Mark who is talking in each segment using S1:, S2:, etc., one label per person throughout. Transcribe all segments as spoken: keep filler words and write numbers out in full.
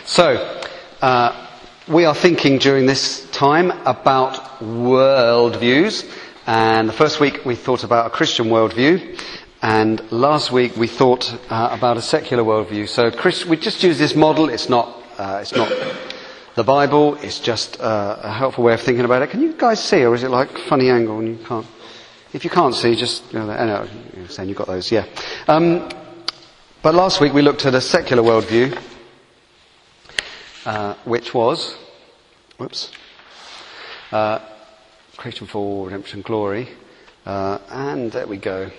S1: So, uh, we are thinking during this time about worldviews, and the first week we thought about a Christian worldview, and last week we thought uh, about a secular worldview. So, Chris, we just use this model. It's not, uh, it's not the Bible. It's just uh, a helpful way of thinking about it. Can you guys see, or is it like funny angle and you can't? If you can't see, just, you know, I know, you're saying you've got those, yeah. Um, but last week we looked at a secular worldview, uh, which was, whoops, uh, creation, fall, redemption, glory, uh, and there we go.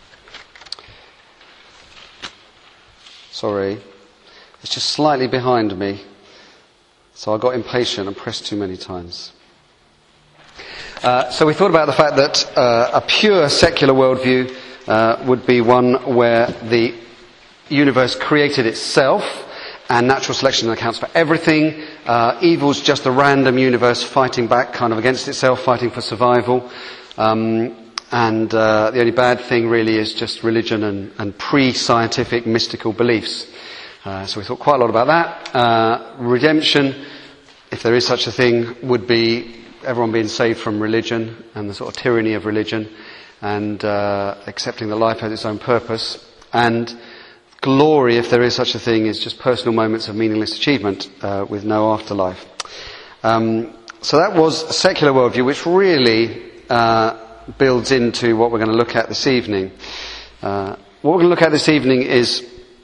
S1: Sorry, it's just slightly behind me, so I got impatient and pressed too many times. Uh, so we thought about the fact that uh, a pure secular worldview uh, would be one where the universe created itself and natural selection accounts for everything. Uh, evil's just a random universe fighting back kind of against itself, fighting for survival. Um, and uh, the only bad thing really is just religion and, and pre-scientific mystical beliefs. Uh, so we thought quite a lot about that. Uh, redemption, if there is such a thing, would be everyone being saved from religion and the sort of tyranny of religion, and uh, accepting that life has its own purpose. And glory, if there is such a thing, is just personal moments of meaningless achievement uh, with no afterlife. Um, so that was a secular worldview, which really uh, builds into what we're going to look at this evening. Uh, what we're going to look at this evening is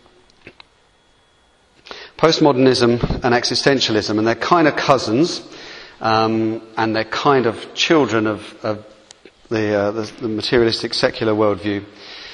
S1: postmodernism and existentialism, and they're kind of cousins. Um, and they're kind of children of, of the, uh, the, the materialistic secular worldview.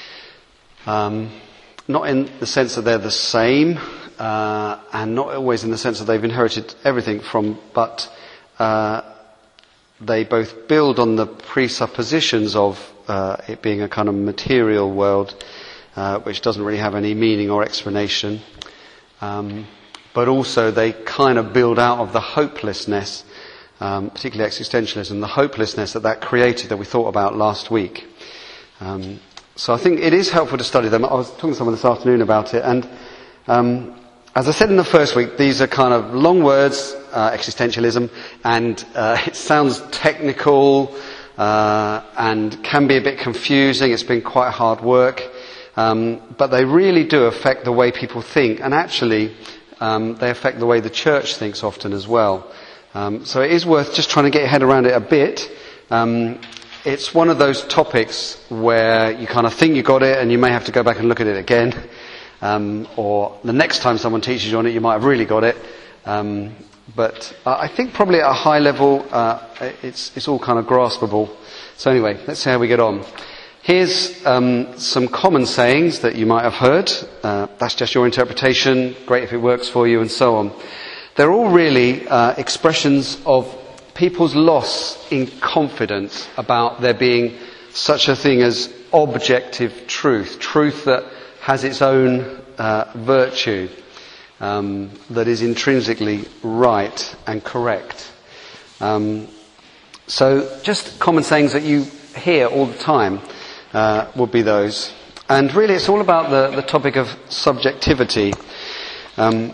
S1: Um, not in the sense that they're the same, uh, and not always in the sense that they've inherited everything from, but uh, they both build on the presuppositions of uh, it being a kind of material world, uh, which doesn't really have any meaning or explanation. Um, but also they kind of build out of the hopelessness, Um, particularly existentialism, the hopelessness that that created that we thought about last week. Um, so I think it is helpful to study them. I was talking to someone this afternoon about it, and um, as I said in the first week, these are kind of long words, uh, existentialism, and uh, it sounds technical uh, and can be a bit confusing. It's been quite hard work, um, but they really do affect the way people think, and actually um, they affect the way the church thinks often as well. Um, so it is worth just trying to get your head around it a bit. Um, it's one of those topics where you kind of think you got it and you may have to go back and look at it again. Um, or the next time someone teaches you on it, you might have really got it. Um, but uh, I think probably at a high level, uh, it's, it's all kind of graspable. So anyway, let's see how we get on. Here's um, some common sayings that you might have heard. Uh, that's just your interpretation. Great if it works for you, and so on. They're all really uh, expressions of people's loss in confidence about there being such a thing as objective truth, truth that has its own uh, virtue, um, that is intrinsically right and correct. Um, so just common sayings that you hear all the time uh, would be those. And really it's all about the, the topic of subjectivity. Um,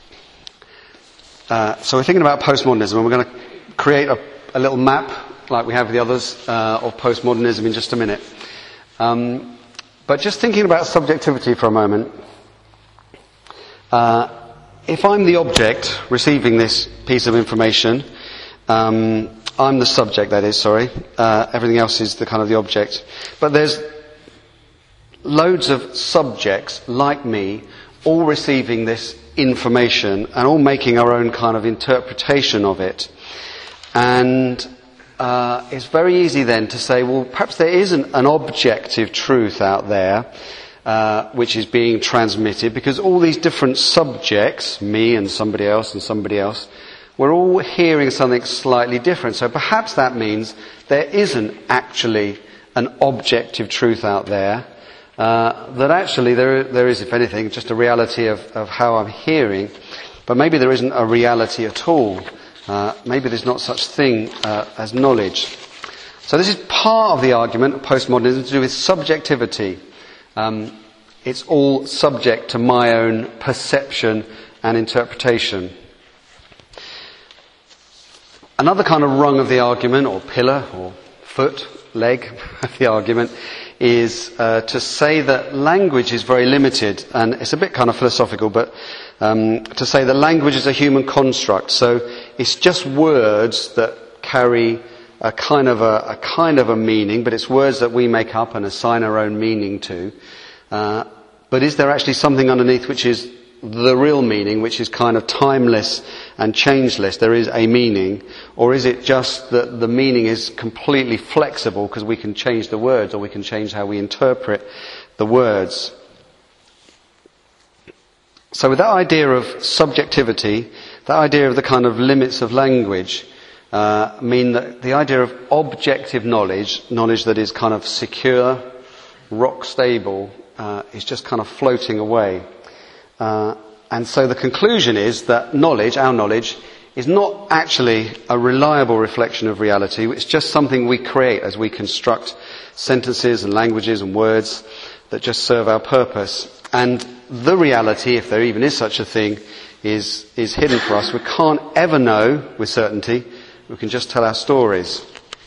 S1: Uh, so we're thinking about postmodernism, and we're going to create a, a little map, like we have the others, uh, of postmodernism in just a minute. Um, but just thinking about subjectivity for a moment, uh, if I'm the object receiving this piece of information, um, I'm the subject, that is, sorry, uh, everything else is the kind of the object. But there's loads of subjects like me, all receiving this information and all making our own kind of interpretation of it. And uh, it's very easy then to say, well, perhaps there isn't an objective truth out there uh, which is being transmitted, because all these different subjects, me and somebody else and somebody else, we're all hearing something slightly different. So perhaps that means there isn't actually an objective truth out there. Uh, that actually there, there is, if anything, just a reality of, of how I'm hearing, but maybe there isn't a reality at all. Uh, maybe there's not such thing uh, as knowledge. So this is part of the argument of postmodernism to do with subjectivity. Um, it's all subject to my own perception and interpretation. Another kind of rung of the argument, or pillar, or foot, leg of the argument, is uh, to say that language is very limited, and it's a bit kind of philosophical, but um, to say that language is a human construct. So it's just words that carry a kind of a, a kind of a meaning, but it's words that we make up and assign our own meaning to. Uh, but is there actually something underneath which is the real meaning, which is kind of timeless and changeless? There is a meaning, or is it just that the meaning is completely flexible because we can change the words, or we can change how we interpret the words? So with that idea of subjectivity, that idea of the kind of limits of language, uh, mean that the idea of objective knowledge, knowledge that is kind of secure, rock stable, uh, is just kind of floating away. Uh, and so the conclusion is that knowledge, our knowledge, is not actually a reliable reflection of reality. It's just something we create as we construct sentences and languages and words that just serve our purpose. And the reality, if there even is such a thing, is, is hidden for us. We can't ever know with certainty. We can just tell our stories.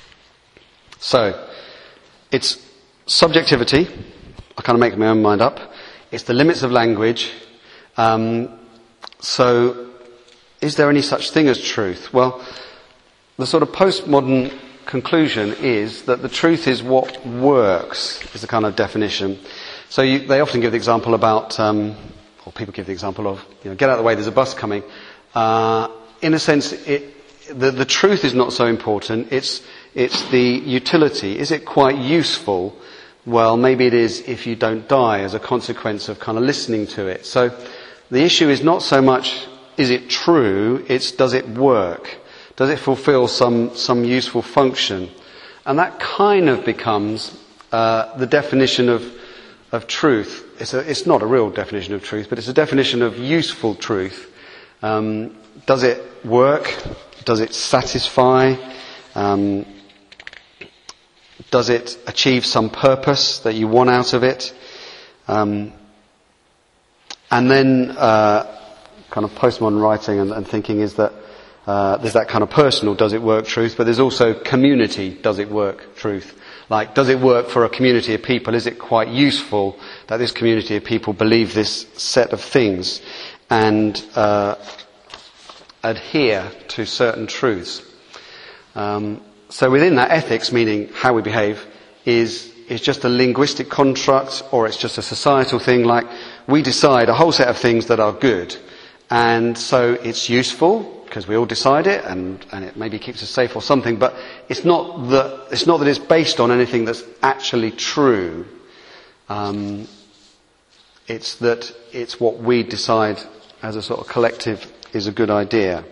S1: So, it's subjectivity. I kind of make my own mind up. It's the limits of language. Um, so, is there any such thing as truth? Well, the sort of postmodern conclusion is that the truth is what works, is the kind of definition. So you, they often give the example about, um, or people give the example of, you know, get out of the way, there's a bus coming. Uh, in a sense, it, the, the truth is not so important. It's, it's the utility. Is it quite useful? Well, maybe it is if you don't die as a consequence of kind of listening to it. So the issue is not so much, is it true? It's, does it work? Does it fulfill some, some useful function? And that kind of becomes uh, the definition of of truth. It's, a, it's not a real definition of truth, but it's a definition of useful truth. Um, does it work? Does it satisfy? Um, does it achieve some purpose that you want out of it? Um, and then uh, kind of postmodern writing and, and thinking is that uh, there's that kind of personal does it work truth, but there's also community does it work truth. Like, does it work for a community of people? Is it quite useful that this community of people believe this set of things and uh, adhere to certain truths? Um, so within that, ethics, meaning how we behave, is is just a linguistic construct, or it's just a societal thing. Like, we decide a whole set of things that are good, and so it's useful because we all decide it, and, and it maybe keeps us safe or something, but it's not that, it's not that it's based on anything that's actually true. Um, it's that it's what we decide as a sort of collective is a good idea.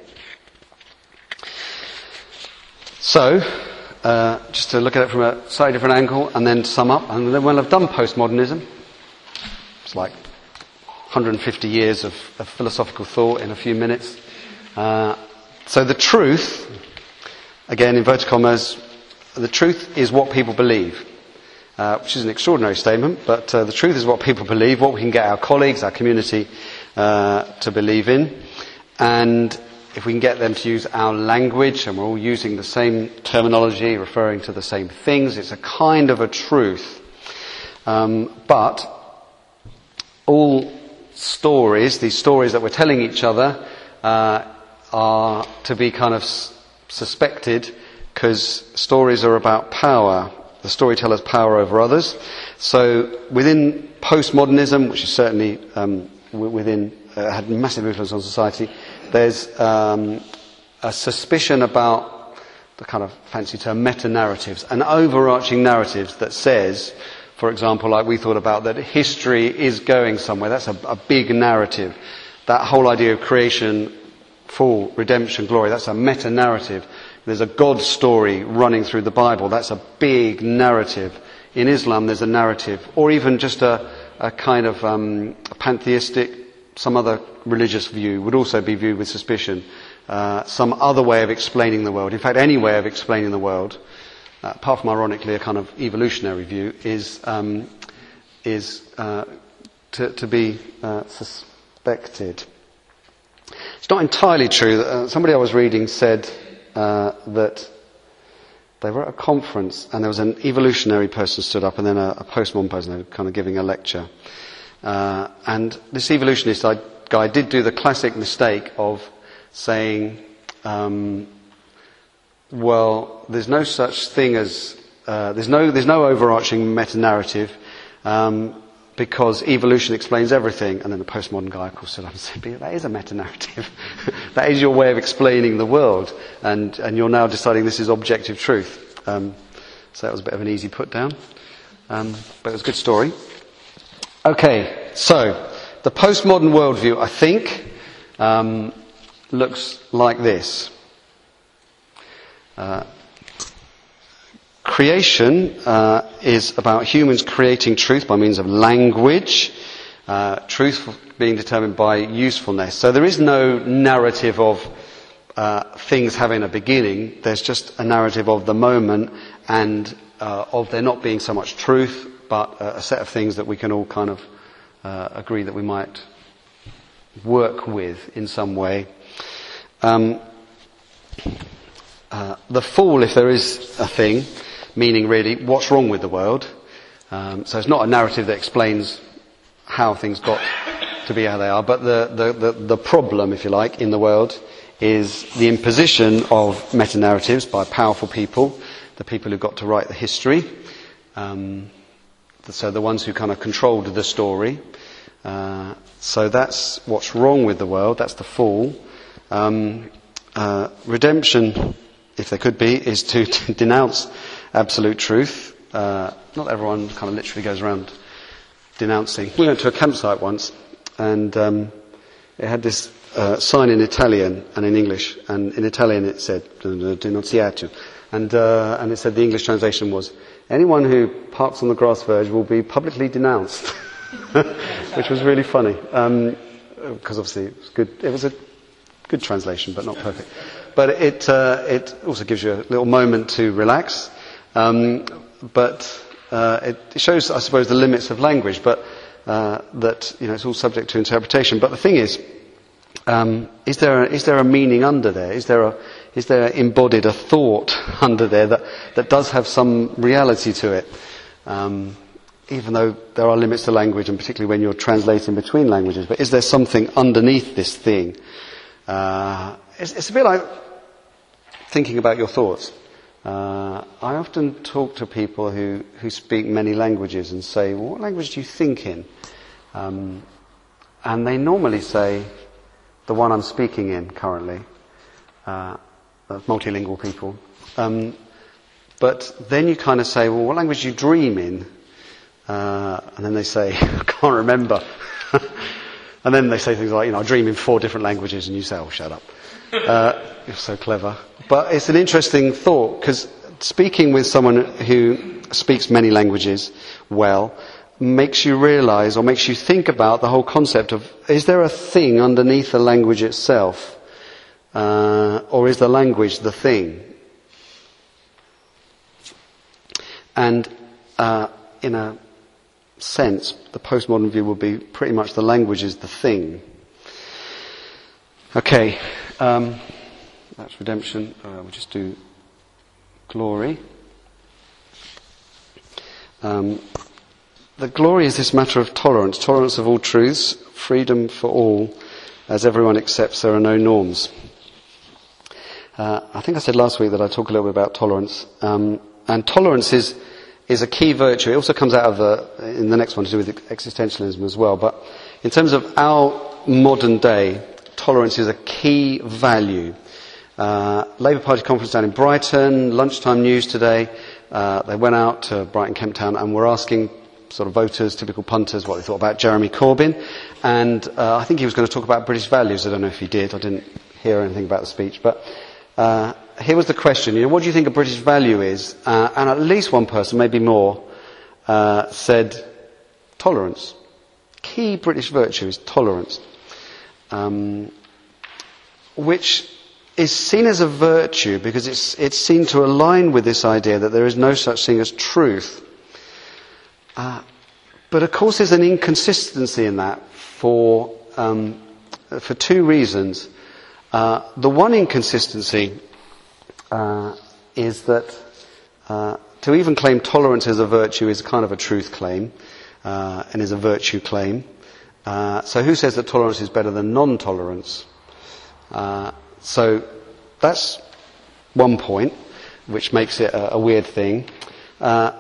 S1: So, uh, just to look at it from a slightly different angle, and then sum up, and then when I've done postmodernism, it's like one hundred fifty years of, of philosophical thought in a few minutes. Uh, so the truth, again, inverted commas, the truth is what people believe, uh, which is an extraordinary statement, but uh, the truth is what people believe, what we can get our colleagues, our community, uh, to believe in. And if we can get them to use our language, and we're all using the same terminology, referring to the same things, it's a kind of a truth. Um, but all stories, these stories that we're telling each other, uh, are to be kind of s- suspected because stories are about power. The storyteller's power over others. So within postmodernism, which is certainly um, w- within uh, had massive influence on society, there's um, a suspicion about the kind of fancy term meta-narratives, an overarching narrative that says, for example, like we thought about, that history is going somewhere. That's a, a big narrative. That whole idea of creation, fall, redemption, glory, that's a meta-narrative. There's a God story running through the Bible. That's a big narrative. In Islam, there's a narrative. Or even just a, a kind of um, a pantheistic, some other religious view would also be viewed with suspicion. Uh, some other way of explaining the world. In fact, any way of explaining the world, uh, apart from ironically a kind of evolutionary view, is um, is uh, to, to be uh, suspected. It's not entirely true. Uh, somebody I was reading said uh, that they were at a conference and there was an evolutionary person stood up and then a, a postmodern person. They were kind of giving a lecture. Uh, and this evolutionist guy did do the classic mistake of saying, um, well, there's no such thing as, uh, there's no, there's no overarching meta-narrative, um, because evolution explains everything. And then the postmodern guy, of course, stood up and said, but that is a meta-narrative. That is your way of explaining the world. And, and you're now deciding this is objective truth. Um, so that was a bit of an easy put down. Um, but it was a good story. Okay, so the postmodern worldview, I think, um, looks like this. Uh, creation uh, is about humans creating truth by means of language, uh, truth being determined by usefulness. So there is no narrative of uh, things having a beginning. There's just a narrative of the moment and uh, of there not being so much truth, but a set of things that we can all kind of uh, agree that we might work with in some way. Um, uh, the fool, if there is a thing, meaning really what's wrong with the world. Um, so it's not a narrative that explains how things got to be how they are, but the, the, the, the problem, if you like, in the world is the imposition of meta-narratives by powerful people, the people who got to write the history. Um, So the ones who kind of controlled the story. Uh, so that's what's wrong with the world. That's the fall. Um, uh, redemption, if there could be, is to, to denounce absolute truth. Uh, not everyone kind of literally goes around denouncing. We went to a campsite once, and um, it had this uh, sign in Italian and in English. And in Italian it said "denunziato," and uh, and it said the English translation was, anyone who parks on the grass verge will be publicly denounced, which was really funny, because um, obviously it was good. It was a good translation, but not perfect. But it uh, it also gives you a little moment to relax. Um, but uh, it shows, I suppose, the limits of language. But uh, that you know it's all subject to interpretation. But the thing is, um, is there a, is there a meaning under there? Is there a Is there embodied a thought under there that, that does have some reality to it? Um, even though there are limits to language, and particularly when you're translating between languages, but is there something underneath this thing? Uh, it's, it's a bit like thinking about your thoughts. Uh, I often talk to people who, who speak many languages and say, well, what language do you think in? Um, and they normally say, the one I'm speaking in currently. Uh, Of multilingual people. Um, but then you kind of say, well, what language do you dream in? Uh, and then they say, I can't remember. And then they say things like, you know, I dream in four different languages, and you say, oh, shut up. Uh, you're so clever. But it's an interesting thought, because speaking with someone who speaks many languages well makes you realize, or makes you think about the whole concept of, is there a thing underneath the language itself? Uh, or is the language the thing? And uh, in a sense, the postmodern view will be pretty much the language is the thing. Okay, um, that's redemption. Uh, we'll just do glory. Um, the glory is this matter of tolerance, tolerance of all truths, freedom for all, as everyone accepts there are no norms. Uh, I think I said last week that I'd talk a little bit about tolerance. Um, and tolerance is, is a key virtue. It also comes out of the, in the next one to do with existentialism as well. But in terms of our modern day, tolerance is a key value. Uh, Labour Party conference down in Brighton, lunchtime news today. Uh, they went out to Brighton, Kemp Town, and were asking sort of voters, typical punters, what they thought about Jeremy Corbyn. And uh, I think he was going to talk about British values. I don't know if he did. I didn't hear anything about the speech. But Uh, here was the question, you know, what do you think a British value is? Uh, and at least one person, maybe more, uh, said tolerance. Key British virtue is tolerance. Um, which is seen as a virtue because it's, it's seen to align with this idea that there is no such thing as truth. Uh, but of course there's an inconsistency in that for, um, for two reasons. Uh, the one inconsistency uh, is that uh, to even claim tolerance as a virtue is kind of a truth claim uh, and is a virtue claim. Uh, so who says that tolerance is better than non-tolerance? Uh, so that's one point, which makes it a, a weird thing. Uh,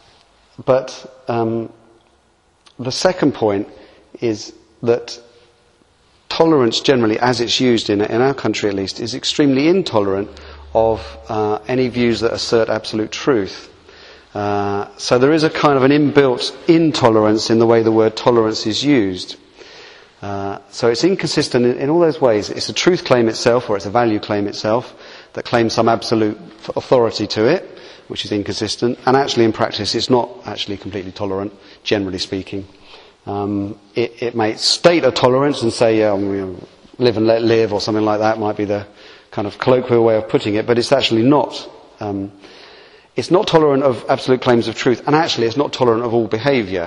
S1: but um, the second point is that tolerance generally, as it's used in, in our country at least, is extremely intolerant of uh, any views that assert absolute truth. Uh, so there is a kind of an inbuilt intolerance in the way the word tolerance is used. Uh, so it's inconsistent in, in all those ways. It's a truth claim itself, or it's a value claim itself, that claims some absolute authority to it, which is inconsistent. And actually, in practice, it's not actually completely tolerant, generally speaking. Um, it, it may state a tolerance and say, yeah, you know, live and let live, or something like that might be the kind of colloquial way of putting it, but it's actually not. Um, it's not tolerant of absolute claims of truth, and actually it's not tolerant of all behaviour.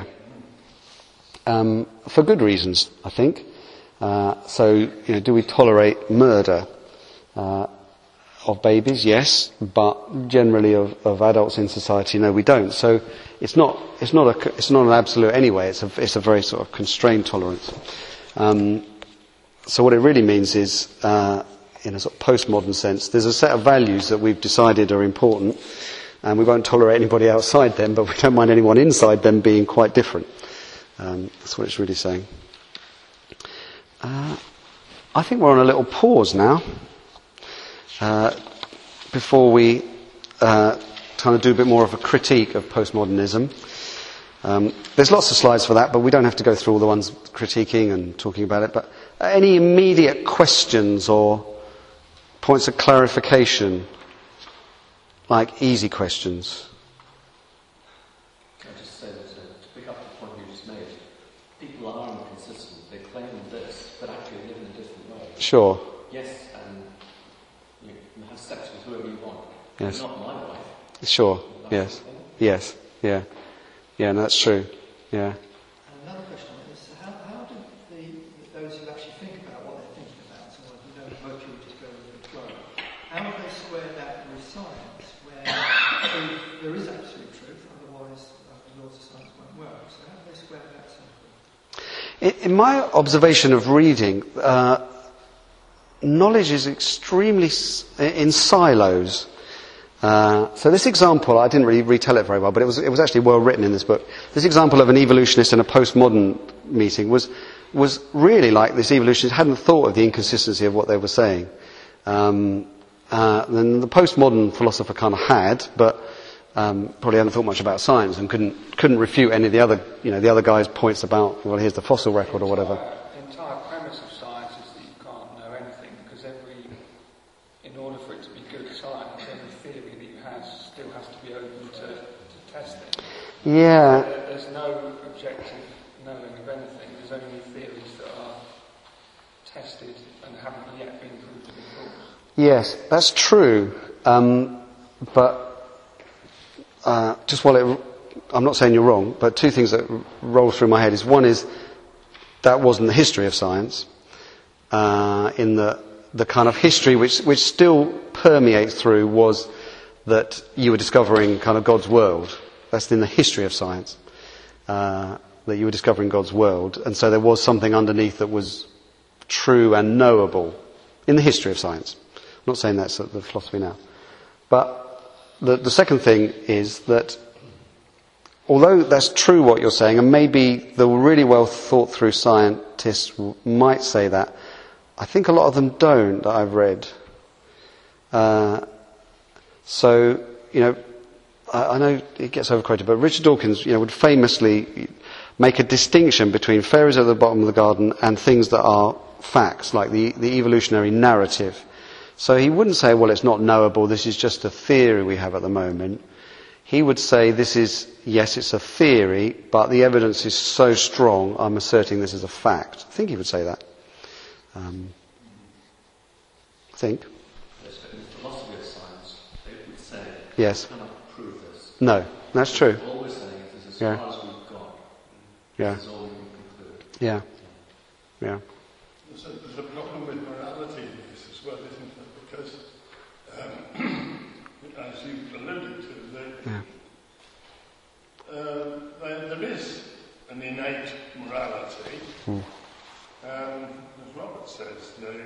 S1: Um, for good reasons, I think. Uh, so, you know, do we tolerate murder uh, of babies? Yes, but generally of, of adults in society, no, we don't. So it's not it's not a it's not an absolute anyway. It's a it's a very sort of constrained tolerance. Um, so what it really means is, uh, in a sort of postmodern sense, there's a set of values that we've decided are important, and we won't tolerate anybody outside them, but we don't mind anyone inside them being quite different. Um, that's what it's really saying. Uh, I think we're on a little pause now, uh, before we uh, kind of do a bit more of a critique of postmodernism. Um, there's lots of slides for that, but we don't have to go through all the ones critiquing and talking about it. But any immediate questions or points of clarification, like easy questions? Sure.
S2: Yes, and you can have sex with whoever you want.
S1: Yes.
S2: Not my wife.
S1: Sure. Yes. Yes. Yeah. Yeah. No, that's true. Yeah.
S3: And another question is, how, how do the, those who actually think about what they're thinking about, so who don't vote you just go with the flow, how do they square that with science, where there is absolute truth, otherwise uh, the laws of science won't work? So how do they square that circle?
S1: In, in my observation of reading, uh, knowledge is extremely in silos. Uh, so this example, I didn't really retell it very well, but it was it was actually well written in this book. This example of an evolutionist in a postmodern meeting was was really like this evolutionist hadn't thought of the inconsistency of what they were saying. Um, uh, then the postmodern philosopher kind of had, but um, probably hadn't thought much about science and couldn't couldn't refute any of the other you know the other guys' points about, well, here's the fossil record or whatever.
S4: The entire premise of science is that you can't know anything, because every, in order for it to be good science, every theory that you have still has to be open to, to testing.
S1: Yeah.
S4: There, there's no objective knowing of anything. There's only theories that are tested and haven't yet been proved to be false.
S1: Yes, that's true. Um, but uh, just while it, I'm not saying you're wrong, but two things that roll through my head is, one is that wasn't the history of science. Uh, in the the kind of history which which still permeates through was that you were discovering kind of God's world. That's in the history of science, uh, that you were discovering God's world, and so there was something underneath that was true and knowable in the history of science. I'm not saying that's the philosophy now, but the the second thing is that, although that's true what you're saying, and maybe the really well thought through scientists might say that, I think a lot of them don't, that I've read. Uh, so, you know, I, I know it gets overquoted, but Richard Dawkins, you know, would famously make a distinction between fairies at the bottom of the garden and things that are facts, like the, the evolutionary narrative. So he wouldn't say, well, it's not knowable, this is just a theory we have at the moment. He would say, this is, yes, it's a theory, but the evidence is so strong, I'm asserting this is a fact. I think he would say that. Um, I think.
S2: Yes, but in the philosophy of science, they would say,
S1: yes.
S2: you cannot prove this.
S1: No, that's true.
S2: They're always saying, this is as
S1: Yeah.
S2: far as we've got.
S1: Yeah.
S2: This is all we can conclude.
S1: Yeah. Yeah.
S5: There's a, there's a problem with morality in this as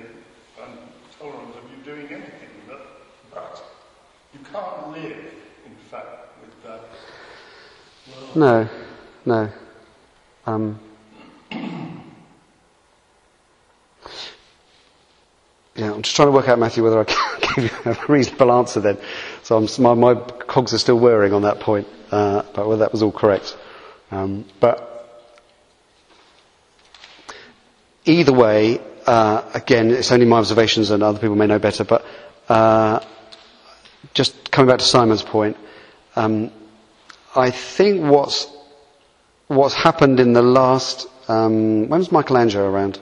S5: and tolerant of you doing anything, but, but you can't live, in fact, with that.
S1: No, no. Um, yeah, I'm just trying to work out, Matthew, whether I can give you a reasonable answer then. So I'm, my, my cogs are still whirring on that point, uh, about whether that was all correct. Um, but either way, uh, again, it's only my observations and other people may know better, but uh, just coming back to Simon's point, um, I think what's what's happened in the last... Um, when was Michelangelo around?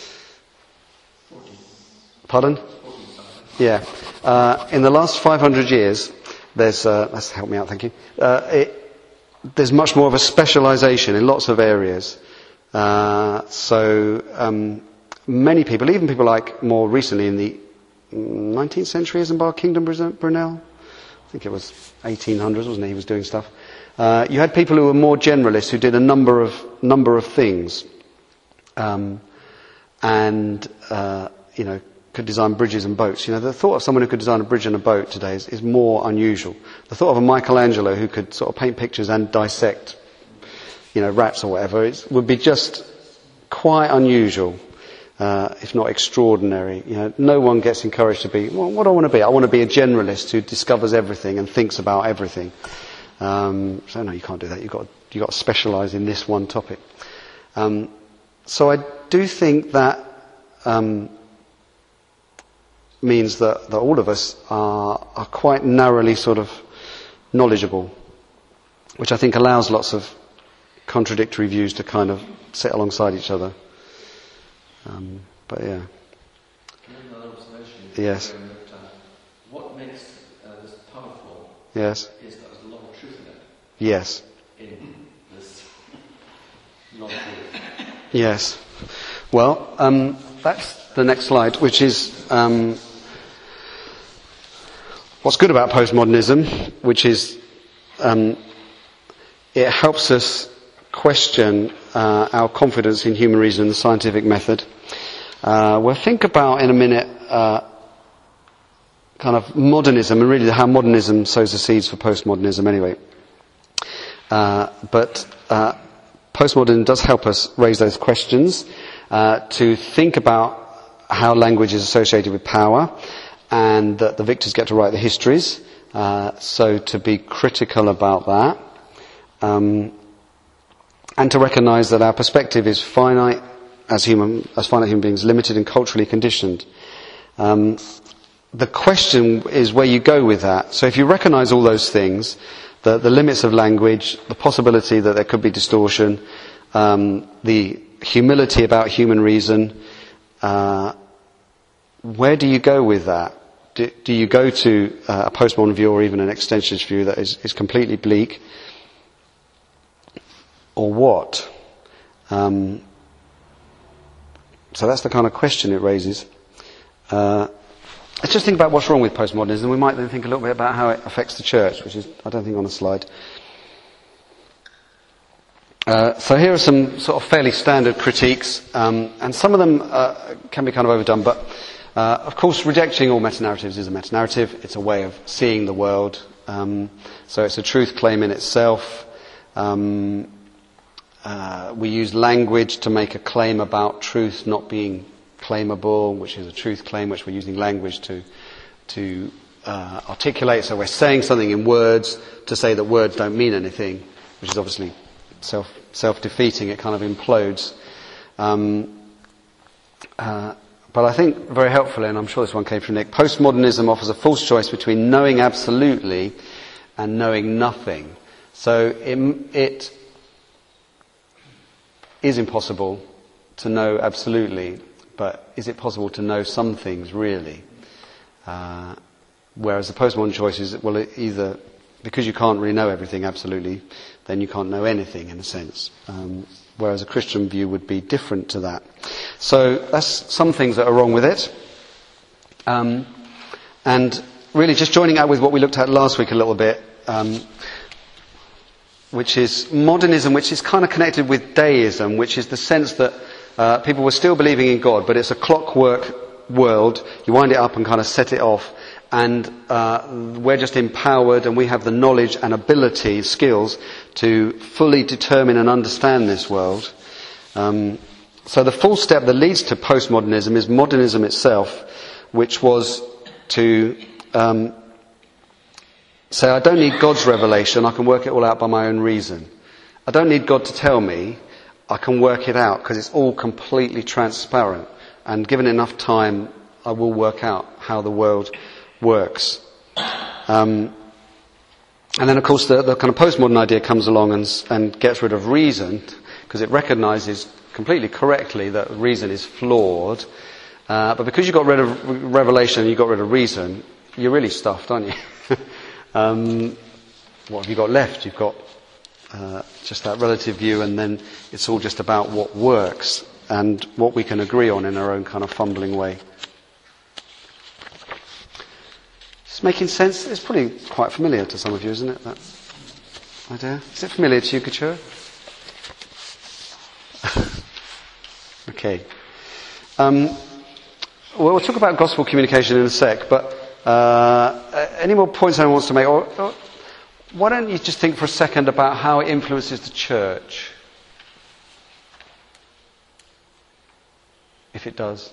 S1: Pardon? Yeah. Uh, in the last five hundred years, there's... Uh, let's help me out, thank you. Uh, it, there's much more of a specialisation in lots of areas. Uh, so um, many people, even people like more recently in the nineteenth century, Isambard Kingdom, Brunel? I think it was eighteen hundreds, wasn't he? He was doing stuff. Uh, you had people who were more generalists who did a number of number of things, um, and uh, you know could design bridges and boats. You know, the thought of someone who could design a bridge and a boat today is, is more unusual. The thought of a Michelangelo who could sort of paint pictures and dissect, you know, rats or whatever, it would be just quite unusual, uh, if not extraordinary. You know, no one gets encouraged to be. Well, what do I want to be? I want to be a generalist who discovers everything and thinks about everything. Um, so no, you can't do that. You've got, you've got to specialise in this one topic. Um, so I do think that um, means that, that all of us are, are quite narrowly sort of knowledgeable, which I think allows lots of contradictory views to kind of sit alongside each other. Um, but yeah.
S2: Another observation.
S1: Yes.
S2: That, uh, what makes uh, this powerful?
S1: Yes.
S2: Is that there's a lot of truth in it.
S1: Yes.
S2: In this non-truth.
S1: Yes. Well, um, that's the next slide, which is um, what's good about postmodernism, which is um, it helps us question uh, our confidence in human reason and the scientific method. Uh, we'll think about in a minute uh, kind of modernism and really how modernism sows the seeds for postmodernism anyway. Uh, but uh, postmodernism does help us raise those questions, uh, to think about how language is associated with power and that the victors get to write the histories. Uh, so to be critical about that. Um, and to recognise that our perspective is finite as human, as finite human beings, limited and culturally conditioned. Um, the question is where you go with that. So if you recognise all those things, the, the limits of language, the possibility that there could be distortion, um, the humility about human reason, uh, where do you go with that? Do, do you go to uh, a postmodern view or even an extensionist view that is, is completely bleak? Or what? Um, so that's the kind of question it raises. Uh, let's just think about what's wrong with postmodernism. We might then think a little bit about how it affects the church, which is, I don't think, on the slide. Uh, so here are some sort of fairly standard critiques, um, and some of them uh, can be kind of overdone, but uh, of course rejecting all meta-narratives is a meta-narrative. It's a way of seeing the world. Um, so it's a truth claim in itself. Um, Uh, we use language to make a claim about truth not being claimable, which is a truth claim, which we're using language to to uh, articulate. So we're saying something in words to say that words don't mean anything, which is obviously self self-defeating. It kind of implodes. Um, uh, but I think very helpfully, and I'm sure this one came from Nick, postmodernism offers a false choice between knowing absolutely and knowing nothing. So it, it is impossible to know absolutely, but is it possible to know some things really? Uh, whereas the postmodern choice is, well, either because you can't really know everything absolutely, then you can't know anything in a sense. Um, whereas a Christian view would be different to that. So that's some things that are wrong with it. Um, and really just joining out with what we looked at last week a little bit, um, which is modernism, which is kind of connected with deism, which is the sense that uh, people were still believing in God, but it's a clockwork world, you wind it up and kind of set it off, and uh, we're just empowered and we have the knowledge and ability, skills, to fully determine and understand this world. Um, so the full step that leads to postmodernism is modernism itself, which was to um, say, I don't need God's revelation, I can work it all out by my own reason. I don't need God to tell me, I can work it out because it's all completely transparent. And given enough time, I will work out how the world works. Um, and then, of course, the, the kind of postmodern idea comes along and, and gets rid of reason, because it recognises completely correctly that reason is flawed. Uh, but because you got rid of revelation and you got rid of reason, you're really stuffed, aren't you? um, what have you got left? You've got uh, just that relative view, and then it's all just about what works and what we can agree on in our own kind of fumbling way. Is this making sense? It's probably quite familiar to some of you, isn't it, that idea? Is it familiar to you, Couture? Okay. Um, well, we'll talk about gospel communication in a sec, but uh, any more points anyone wants to make? Or, or why don't you just think for a second about how it influences the church? If it does.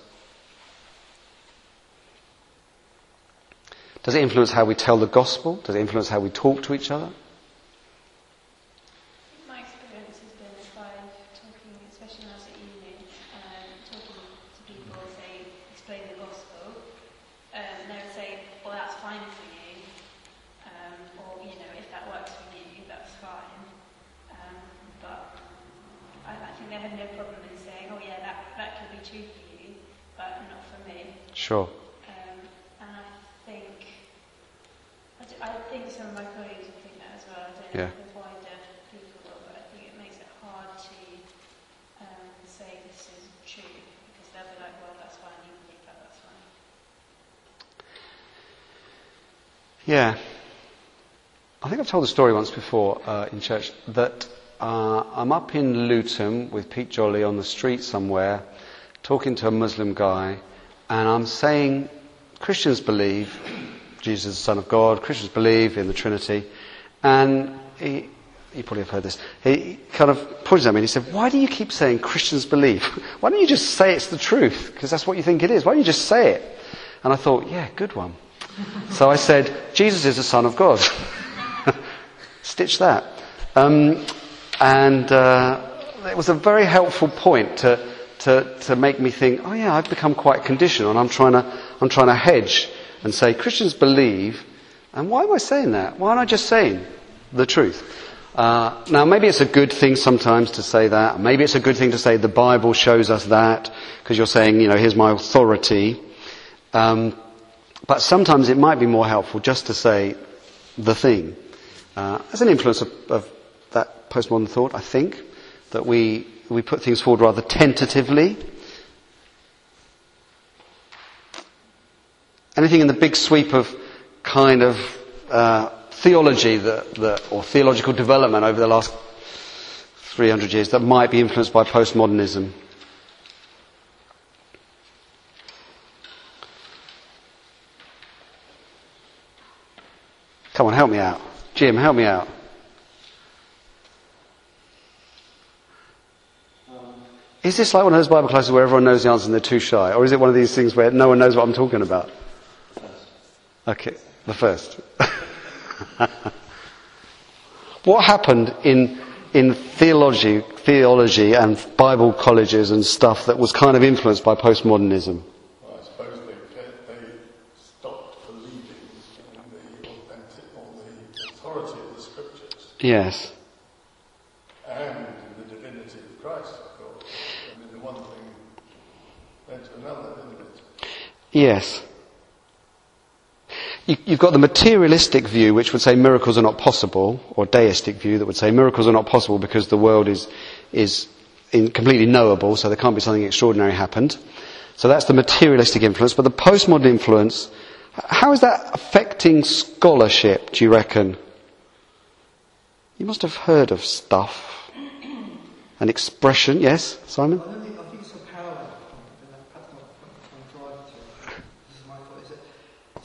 S1: Does it influence how we tell the gospel? Does it influence how we talk to each other?
S6: My experience has been if I'm talking, especially when I was at uni, um, talking to people, say, explain the gospel, um, they would say, well, that's fine for you, um, or, you know, if that works for you, that's fine. Um, but I, I think they had no problem in saying, oh yeah, that, that could be true for you, but not for me.
S1: Sure.
S6: Um, and I think, I, do, I think some of my colleagues would think that as well. I don't know
S1: Yeah.
S6: if the wider people will, but I think it makes it hard to um, say this is true, because they'll be like, well, that's fine, you believe that, that's fine.
S1: Yeah. I think I've told the story once before uh, in church that uh, I'm up in Luton with Pete Jolly on the street somewhere, talking to a Muslim guy, and I'm saying Christians believe Jesus is the Son of God, Christians believe in the Trinity, and he, you probably have heard this, he kind of pointed at me and he said, why do you keep saying Christians believe? Why don't you just say it's the truth? Because that's what you think it is. Why don't you just say it? And I thought, yeah, good one. So I said, Jesus is the Son of God. Stitch that. Um, and uh, it was a very helpful point to, to to make me think, oh yeah, I've become quite conditional, and I'm trying to I'm trying to hedge and say Christians believe. And why am I saying that? Why am I just saying the truth? Uh, now, maybe it's a good thing sometimes to say that. Maybe it's a good thing to say the Bible shows us that, because you're saying, you know, here's my authority. Um, but sometimes it might be more helpful just to say the thing. Uh, as an influence of, of that postmodern thought, I think, that we we put things forward rather tentatively. Anything in the big sweep of kind of uh, theology that, that, or theological development over the last three hundred years that might be influenced by postmodernism? Come on, help me out. Jim, help me out. Is this like one of those Bible classes where everyone knows the answer and they're too shy? Or is it one of these things where no one knows what I'm talking about? Okay, the first. What happened in in theology, theology and Bible colleges and stuff that was kind of influenced by postmodernism?
S5: Well, I suppose they, they stopped believing in the authentic or the authority of the scriptures.
S1: Yes.
S5: And in the divinity of Christ, of course. I mean, the one thing led to another, didn't it?
S1: Yes. You, you've got the materialistic view, which would say miracles are not possible, or deistic view that would say miracles are not possible because the world is is in completely knowable, so there can't be something extraordinary happened. So that's the materialistic influence. But the postmodern influence, how is that affecting scholarship, do you reckon? You must have heard of stuff. An expression, yes, Simon?
S3: I don't think, I think it's a parallel point, and perhaps not trying to drive to.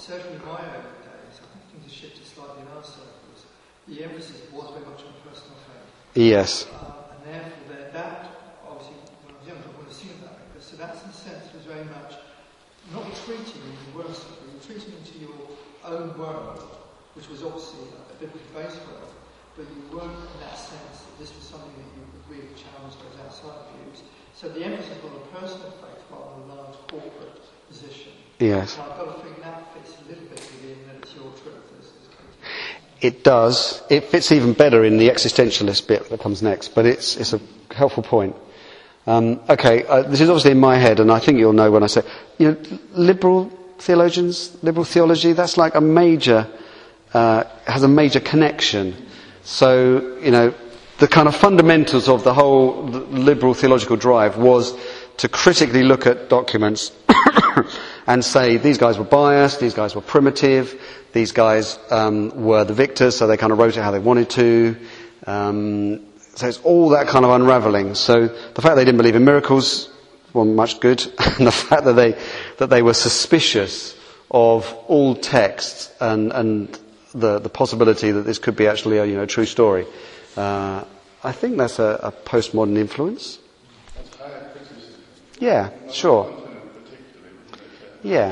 S3: certainly in my early days, I think things have shifted slightly in our circles. The emphasis was very much on personal faith.
S1: Yes.
S3: Uh, and therefore, that, that, obviously, when I was young, I would have seen that. Because, so that's in a sense was very much not retreating into worship, but retreating into your own world, which was obviously a biblically based world, but you weren't in that sense that this was something that you could really challenge those outside views. So the emphasis was on personal faith rather than a large corporate position.
S1: Yes.
S3: And I've got to think that fits a little bit within that it's your truth, as, as Katie said.
S1: It does. It fits even better in the existentialist bit that comes next, but it's it's a helpful point. Um, okay, uh, this is obviously in my head, and I think you'll know when I say, you know, liberal theologians, liberal theology, that's like a major, uh, has a major connection. So, you know, the kind of fundamentals of the whole liberal theological drive was to critically look at documents and say these guys were biased, these guys were primitive, these guys um, were the victors, so they kind of wrote it how they wanted to. Um, so it's all that kind of unravelling. So the fact they didn't believe in miracles wasn't much good, and the fact that they that they were suspicious of all texts and and the the possibility that this could be actually a you know true story. Uh, I think that's a, a postmodern influence.
S5: That's higher criticism.
S1: Yeah, sure. Yeah.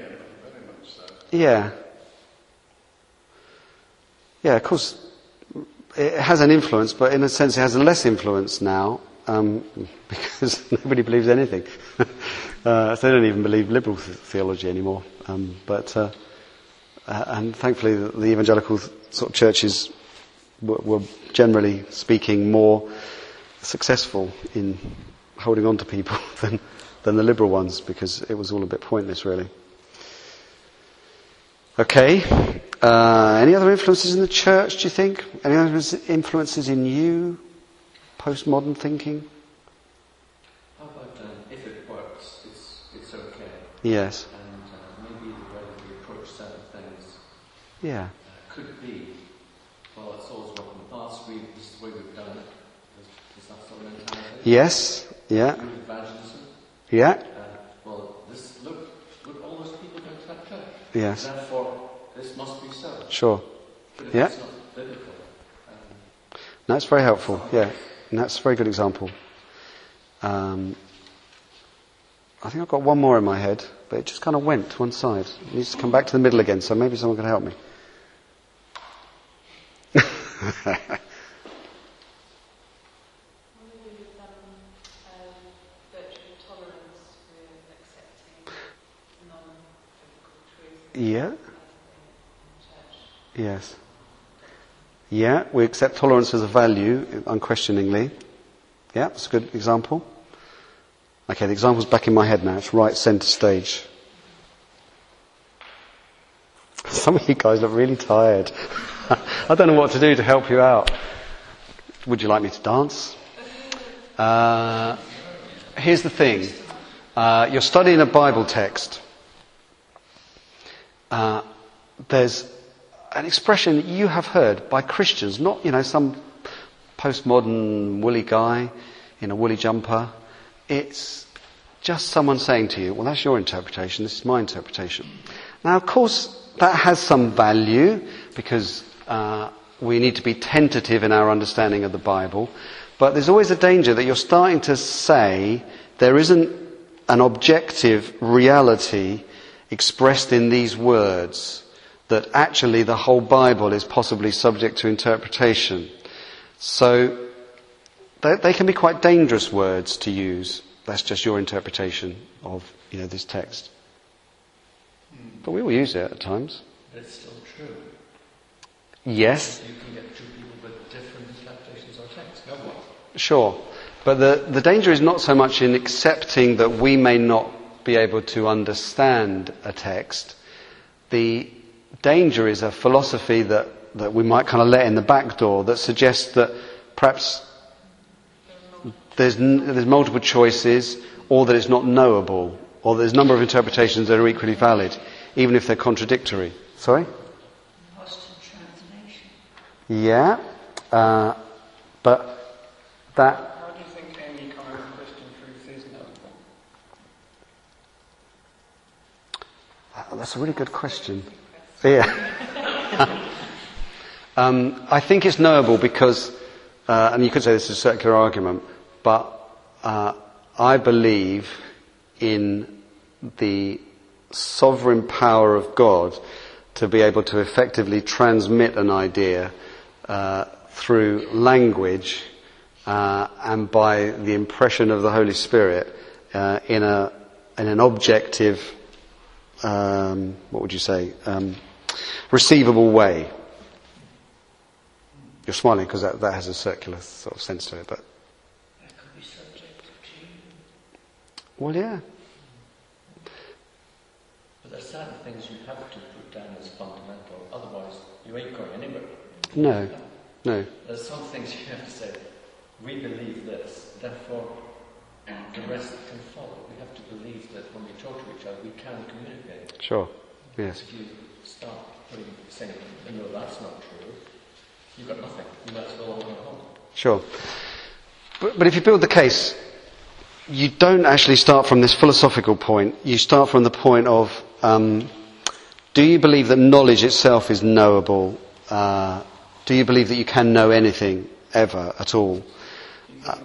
S1: Yeah. Yeah, of course, it has an influence, but in a sense it has a less influence now, um, because nobody believes anything. uh, so they don't even believe liberal th- theology anymore. Um, but, uh, uh, and thankfully the, the evangelical th- sort of churches were, were generally speaking more successful in holding on to people than, than the liberal ones, because it was all a bit pointless really. Okay. Uh, any other influences in the church, do you think? Any other influences in you? Postmodern thinking?
S2: How about um, if it works, it's it's okay.
S1: Yes.
S2: And uh, maybe the way that we approach certain things
S1: Yeah.
S2: uh, could be, well, it's always worked in the past, we, this is the way we've done it. Is, is that sort of mentality?
S1: Yes. Yeah.
S2: Good evangelism.
S1: Yeah.
S2: Uh, well, this, look, look, all those people go to that church.
S1: Yes.
S2: Therefore, this must be so.
S1: Sure.
S2: But if
S1: Yeah.
S2: it's not biblical, um,
S1: That's very helpful. Yeah. And that's a very good example. Um, I think I've got one more in my head, but it just kind of went to one side. It needs to come back to the middle again, so maybe someone can help me. Yeah. Yes. Yeah, we accept tolerance as a value, unquestioningly. Yeah, that's a good example. Okay, the example's back in my head now. It's right centre stage. Some of you guys look really tired. I don't know what to do to help you out. Would you like me to dance? Uh, here's the thing. Uh, you're studying a Bible text. Uh, there's an expression you have heard by Christians, not, you know, some postmodern woolly guy in a woolly jumper. It's just someone saying to you, well, that's your interpretation, this is my interpretation. Now, of course, that has some value, because uh, we need to be tentative in our understanding of the Bible, but there's always a danger that you're starting to say there isn't an objective reality expressed in these words, that actually the whole Bible is possibly subject to interpretation. So they, they can be quite dangerous words to use. That's just your interpretation of, you know, this text. But we all use it at times.
S2: but it's still true.
S1: Yes.
S2: You can get two people with different interpretations of text. No one.
S1: Sure. But the, the danger is not so much in accepting that we may not be able to understand a text. The danger is a philosophy that, that we might kind of let in the back door that suggests that perhaps there's, n- there's multiple choices, or that it's not knowable, or there's a number of interpretations that are equally valid, even if they're contradictory. Sorry?
S7: Lost in translation.
S1: Yeah. Uh, but that...
S4: How do you think any kind of Christian truth is knowable?
S1: Oh, that's a really good question. Yeah. um, I think it's knowable because, uh, and you could say this is a circular argument, but uh, I believe in the sovereign power of God to be able to effectively transmit an idea uh, through language uh, and by the impression of the Holy Spirit uh, in a in an objective, um, what would you say, um, receivable way. You're smiling because that, that has a circular sort of sense to it, but
S7: That could be subjective to you.
S1: well, yeah,
S2: But there's certain things you have to put down as fundamental, otherwise you ain't going anywhere.
S1: no, no,
S2: There's some things you have to say, we believe this, therefore the rest can follow. We have to believe that when we talk to each other, we can communicate.
S1: sure, yes,
S2: If you start putting, saying, no, that's not true, you've got nothing. You might as well all go home.
S1: sure. But, but if you build the case, you don't actually start from this philosophical point. You start from the point of, um, do you believe that knowledge itself is knowable? Uh, do you believe that you can know anything ever at all? Uh,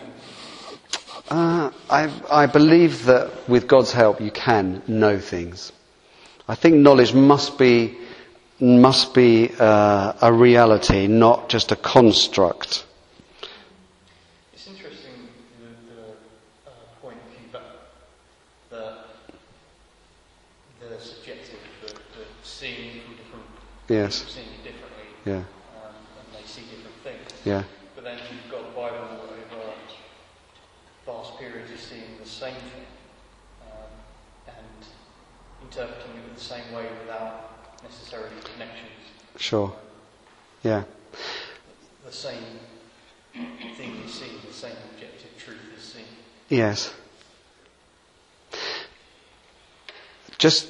S1: uh, I, I believe that with God's help you can know things. I think knowledge must be must be uh, a reality, not just a construct.
S8: It's interesting the, the uh, point you keep up, that the subjective, the, the seeing from different
S1: Yes.
S8: people, seeing it differently,
S1: Yeah.
S8: um, and they see different things.
S1: Yeah.
S8: But then you've got the Bible over vast periods of seeing the same thing um, and interpreting it in the same way without necessarily connections.
S1: Sure. Yeah.
S8: The same thing is seen, the same objective truth is seen.
S1: Yes. Just,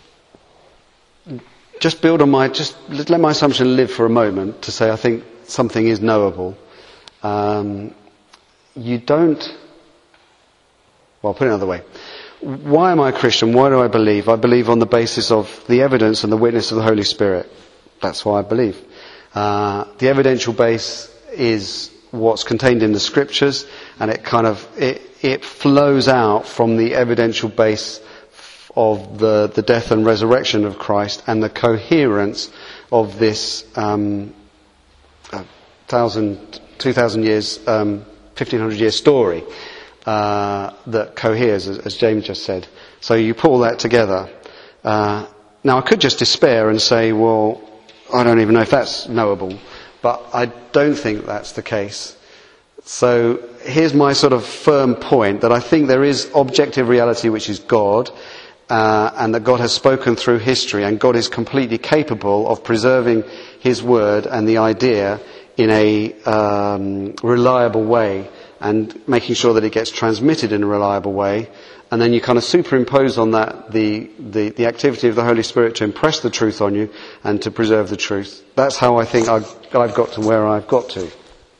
S1: just build on my, just let my assumption live for a moment to say I think something is knowable. Um, you don't, well, I'll put it another way. Why am I a Christian? Why do I believe? I believe on the basis of the evidence and the witness of the Holy Spirit. That's why I believe. Uh, the evidential base is what's contained in the scriptures, and it kind of, it, it flows out from the evidential base of the, the death and resurrection of Christ and the coherence of this um, uh, thousand, two thousand years, um, fifteen hundred year story uh, that coheres, as, as James just said. So you put all that together. Uh, now I could just despair and say, well, I don't even know if that's knowable, but I don't think that's the case. So here's my sort of firm point, that I think there is objective reality, which is God, uh, and that God has spoken through history, and God is completely capable of preserving His word and the idea in a um, reliable way, and making sure that it gets transmitted in a reliable way. And then you kind of superimpose on that the, the, the activity of the Holy Spirit to impress the truth on you and to preserve the truth. That's how I think I've, I've got to where I've got to.
S6: When,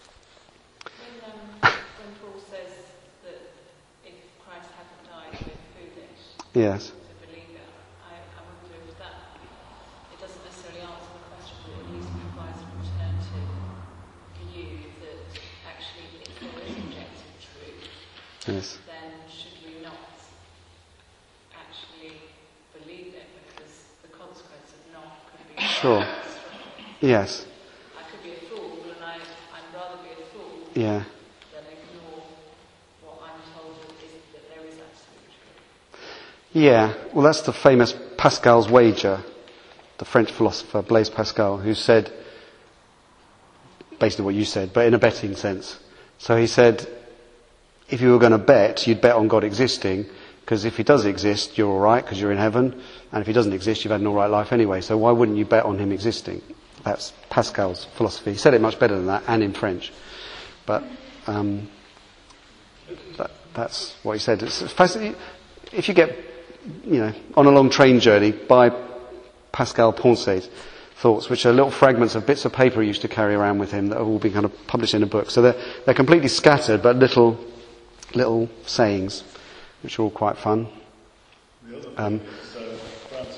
S6: um, when Paul says that if Christ hadn't died, we're foolish
S1: Yes.
S6: to believe it, I, I wonder if that, it doesn't necessarily answer the question, but at least provides an alternative view that actually if there is objective truth,
S1: Yes.
S6: then should we not actually believe it, because the consequence of not could be
S1: Sure.
S6: destructive.
S1: Yes.
S6: I could be a fool, and I, I'd rather be a fool
S1: Yeah.
S6: than ignore what I'm told is that there is absolute truth.
S1: Yeah. Well, that's the famous Pascal's wager, the French philosopher Blaise Pascal, who said basically what you said, but in a betting sense. So he said, if you were going to bet, you'd bet on God existing, because if He does exist, you're all right because you're in heaven, and if He doesn't exist, you've had an all right life anyway. So why wouldn't you bet on Him existing? That's Pascal's philosophy. He said it much better than that, and in French. But um, that, that's what he said. It's fascinating. If you get, you know, on a long train journey, buy Pascal Ponce's thoughts, which are little fragments of bits of paper he used to carry around with him that have all been kind of published in a book. So they're, they're completely scattered, but little, little sayings, which are all quite fun.
S5: The other thing
S1: Um,
S5: is, uh, Francis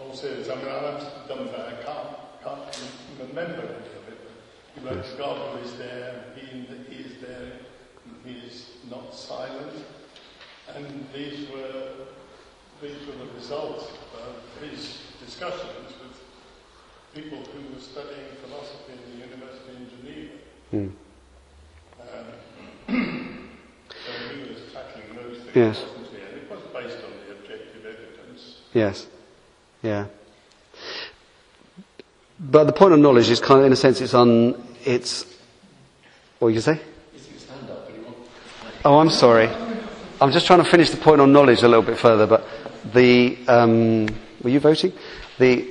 S5: Paul says, I mean, I'm done that, I can't, can't remember any of it, but he wrote, God who is there, he, he is there, and he is not silent. And these were, these were the results of his discussions with people who were studying philosophy in the University in Geneva.
S1: Mm.
S5: Um, so he was tackling those things,
S1: Yes.
S5: wasn't he? And it was based on the objective evidence.
S1: Yes. Yeah. But the point of knowledge is kind of, in a sense, it's on, it's, what you say? Oh, I'm sorry. I'm just trying to finish the point on knowledge a little bit further, but the, um, were you voting? The,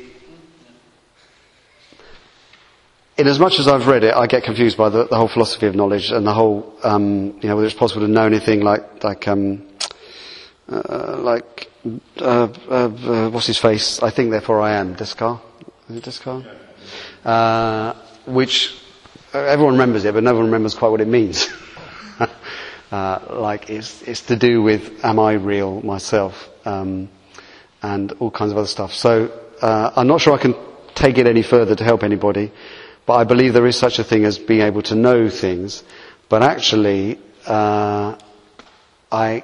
S1: in as much as I've read it, I get confused by the, the whole philosophy of knowledge and the whole, um, you know, whether it's possible to know anything like, like, um, uh, like, uh, uh, uh, what's his face? I think, therefore I am. Descartes? Is it Descartes? Uh, which, uh, everyone remembers it, but no one remembers quite what it means. uh, like, it's, it's to do with, am I real myself? Um, and all kinds of other stuff. So, uh, I'm not sure I can take it any further to help anybody. But I believe there is such a thing as being able to know things. But actually, uh, I,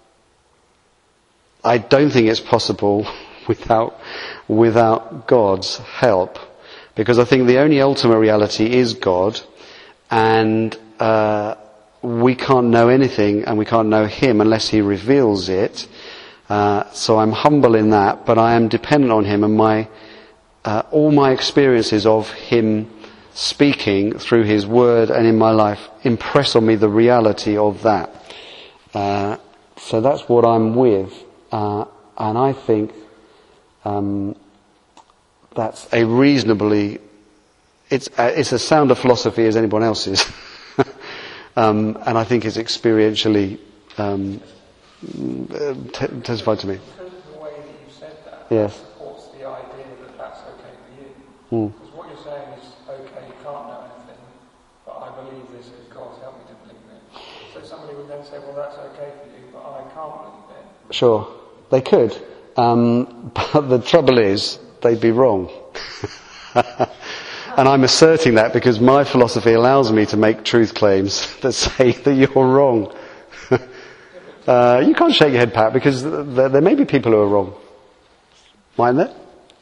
S1: I don't think it's possible without, without God's help. Because I think the only ultimate reality is God. And, uh, we can't know anything and we can't know Him unless He reveals it. Uh, so I'm humble in that, but I am dependent on Him, and my, uh, all my experiences of Him speaking through His Word and in my life impress on me the reality of that. Uh, so that's what I'm with, uh, and I think um, that's a reasonably, it's a, it's as sound a philosophy as anyone else's, um, and I think it's experientially um, t- testified to me.
S4: Because of the way that you said that,
S1: yes.
S4: that supports the idea that that's okay for you.
S1: Mm.
S4: Because what you're saying is, okay, you can't know anything, but I believe this because God's helped me to believe it. So somebody would then say, well, that's okay for you, but I can't believe it.
S1: Sure, they could. Um, but the trouble is, they'd be wrong. And I'm asserting that because my philosophy allows me to make truth claims that say that you're wrong. uh, you can't shake your head, Pat, because there, there may be people who are wrong. Mind that?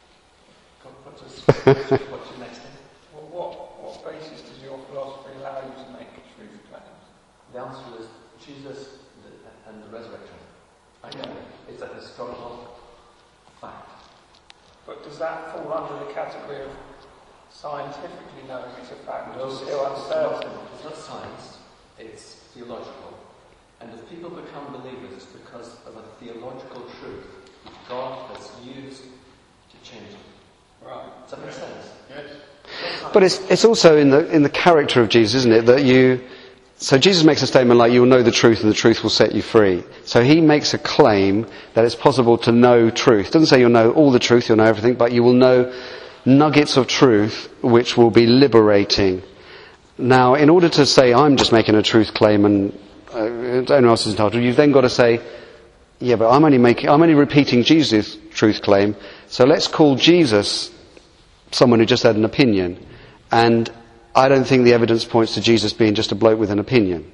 S4: Well, what, what basis does your philosophy allow you to make truth claims?
S2: The answer is Jesus and the resurrection. I know it's a historical fact.
S4: But does that fall under the category of scientifically knowing it's a fact, which
S2: No,
S4: is
S2: it's,
S4: still
S2: it's, not,
S4: uncertain?
S2: it's not science, it's theological. And if people become believers, it's because of a theological truth that God has used to change them.
S4: Right.
S2: Does that make sense?
S5: Yes.
S1: But it's, it's also in the, in the character of Jesus, isn't it, that you, so Jesus makes a statement like, you will know the truth and the truth will set you free. So he makes a claim that it's possible to know truth. Doesn't say you'll know all the truth, you'll know everything, but you will know nuggets of truth which will be liberating. Now, in order to say, I'm just making a truth claim and uh, anyone else is entitled, you've then got to say, yeah, but I'm only making, I'm only repeating Jesus' truth claim, so let's call Jesus someone who just had an opinion. And I don't think the evidence points to Jesus being just a bloke with an opinion.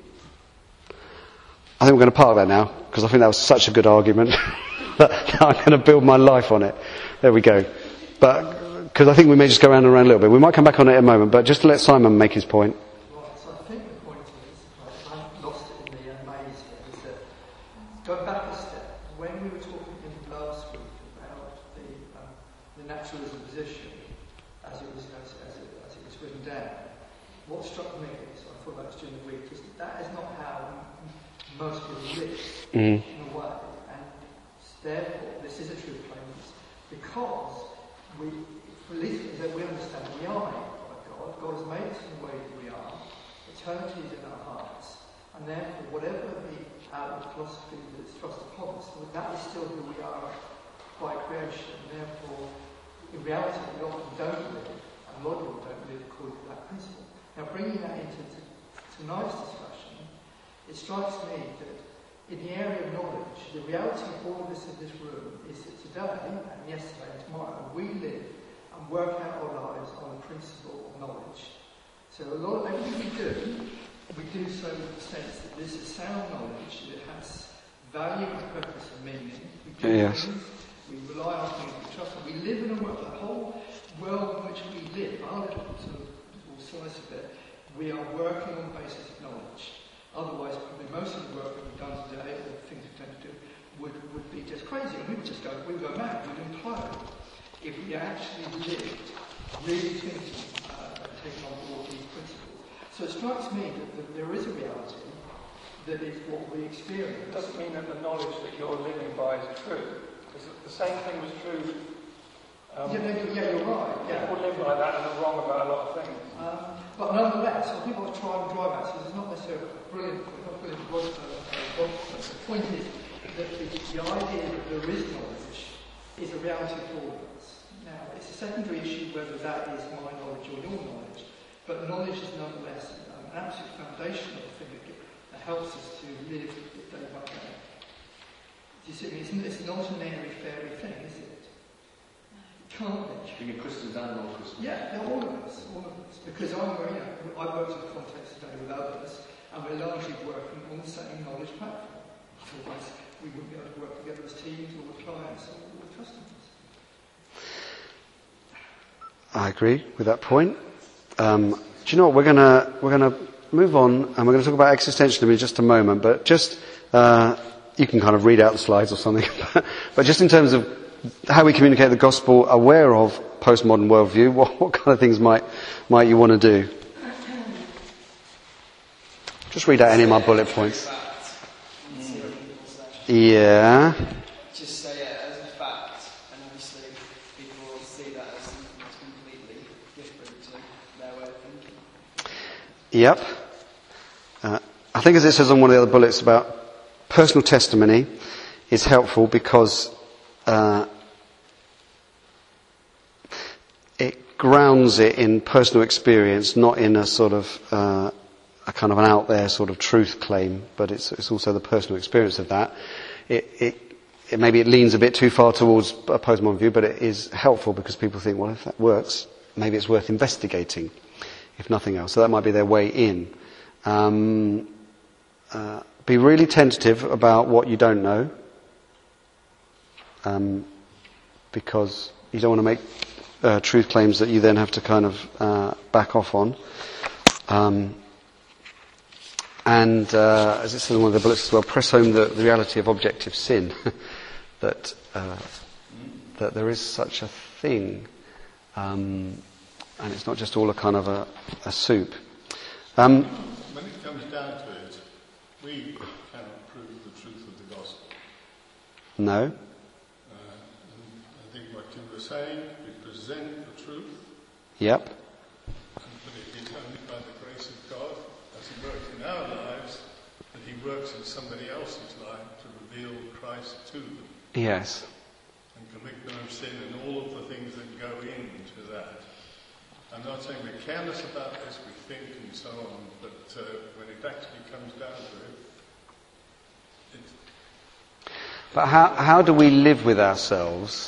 S1: I think we're going to park that now, because I think that was such a good argument that I'm going to build my life on it. There we go. But, because I think we may just go around and around a little bit. We might come back on it in a moment, but just to let Simon make his point.
S3: Right, so I think the point is, I haven't lost it in the maze here, is that, going back a step, when we were talking in last week about the, um, the naturalism position, as it was, as, as, it, as it was written down, what struck me, so I thought about this during the week, is that that is not how most people live,
S1: Mm.
S3: in a way, and therefore this is a true claim, because we, at least that we understand we are made by God. God has made us in the way that we are. Eternity is in our hearts. And therefore, whatever the outward philosophy that is thrust upon us, that is still who we are by creation. And therefore, in reality, we often don't live, and a lot of people don't live according to that principle. Now, bringing that into t- tonight's discussion, it strikes me that in the area of knowledge, the reality of all of us in this room is that today and yesterday and tomorrow, we live and work out our lives on the principle of knowledge. So a lot of everything we do, we do so with the sense that this is sound knowledge, that it has value and purpose and meaning. We do
S1: Yes.
S3: things, we rely on things, we trust them. We live in a world, the whole world in which we live, our little sort of little slice of it, we are working on the basis of knowledge. Otherwise, probably most of the work that we've done today, or the things we tend to do, would, would be just crazy. And we would just go, we would go mad, we would implode. If we actually lived, really thinking, uh, and taking on board these principles. So it strikes me that, that there is a reality that is what we experience.
S4: It doesn't mean that the knowledge that you're living by is true. Because the same thing was true. Um,
S3: yeah, no, yeah, you're right. Yeah.
S4: People live like that and are wrong about a lot of things.
S3: Um, but nonetheless, I think what try and drive at is it's not necessarily a brilliant, not brilliant word, uh, uh, the point is that the, the idea that there is knowledge is a reality for all of us. Now, it's a secondary issue whether that is my knowledge or your knowledge, but knowledge is nonetheless an absolute foundational thing that, that helps us to live day by day. Do you see me? It's, it's not an airy, fairy thing, is it? It can't be.
S2: Being a Christian and non-Christian.
S3: Yeah, yeah, all of us, all of us. Because I'm, you know, I worked in the context today with others, and we're largely working on the same knowledge platform. Otherwise, we wouldn't be able to work together as teams or with clients or with customers.
S1: I agree with that point. Um, do you know what? We're gonna we're gonna move on, and we're going to talk about existentialism in just a moment. But just uh, you can kind of read out the slides or something. But just in terms of how we communicate the gospel, aware of postmodern worldview, what, what kind of things might might you want to do? Just read out any of my bullet points. Yeah.
S9: Just say it as a fact, and obviously people will see that as something that's completely different to their way of thinking.
S1: Yep. Uh, I think as it says on one of the other bullets about personal testimony is helpful because uh, it grounds it in personal experience, not in a sort of uh, a kind of an out there sort of truth claim, but it's, it's also the personal experience of that. It, it, it maybe it leans a bit too far towards a postmodern view, but it is helpful because people think, well, if that works, maybe it's worth investigating, if nothing else. So that might be their way in. Um, uh, be really tentative about what you don't know, um, because you don't want to make uh, truth claims that you then have to kind of uh, back off on. Um, And uh, as it says in one of the bullets as well, press home the, the reality of objective sin, that uh, that there is such a thing, um, and it's not just all a kind of a, a soup. Um,
S5: when it comes down to it, we cannot prove the truth of the gospel.
S1: no.
S5: Uh, and I think what you were saying, we present the truth.
S1: Yep.
S5: But it is only by the grace of God, as He works in our lives, that He works in somebody else's life to reveal Christ to them
S1: Yes.
S5: and convict them of sin and all of the things that go into that. I'm not saying we're careless about this, we think and so on, but uh, when it actually comes down to it, it's
S1: But how how do we live with ourselves?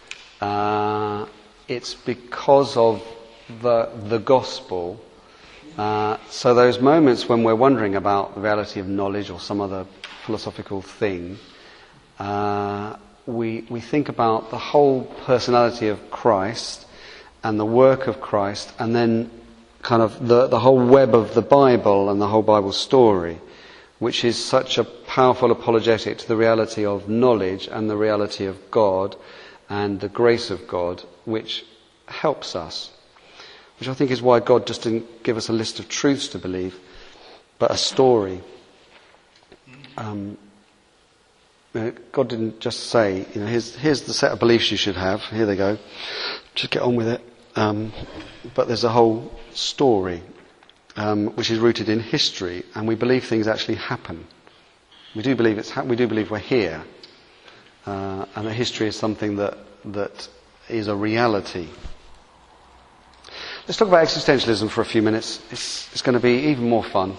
S1: Uh, it's because of the the gospel. Uh, so those moments when we're wondering about the reality of knowledge or some other philosophical thing, uh, we we think about the whole personality of Christ and the work of Christ, and then kind of the, the whole web of the Bible and the whole Bible story, which is such a powerful apologetic to the reality of knowledge and the reality of God and the grace of God, which helps us. Which I think is why God just didn't give us a list of truths to believe, but a story. Um, you know, God didn't just say, you know, here's, here's the set of beliefs you should have, here they go, just get on with it. Um, but there's a whole story, um, which is rooted in history, and we believe things actually happen. We do believe it's ha- we do believe we're here, uh, and that history is something that that is a reality. Let's talk about existentialism for a few minutes. It's, it's going to be even more fun.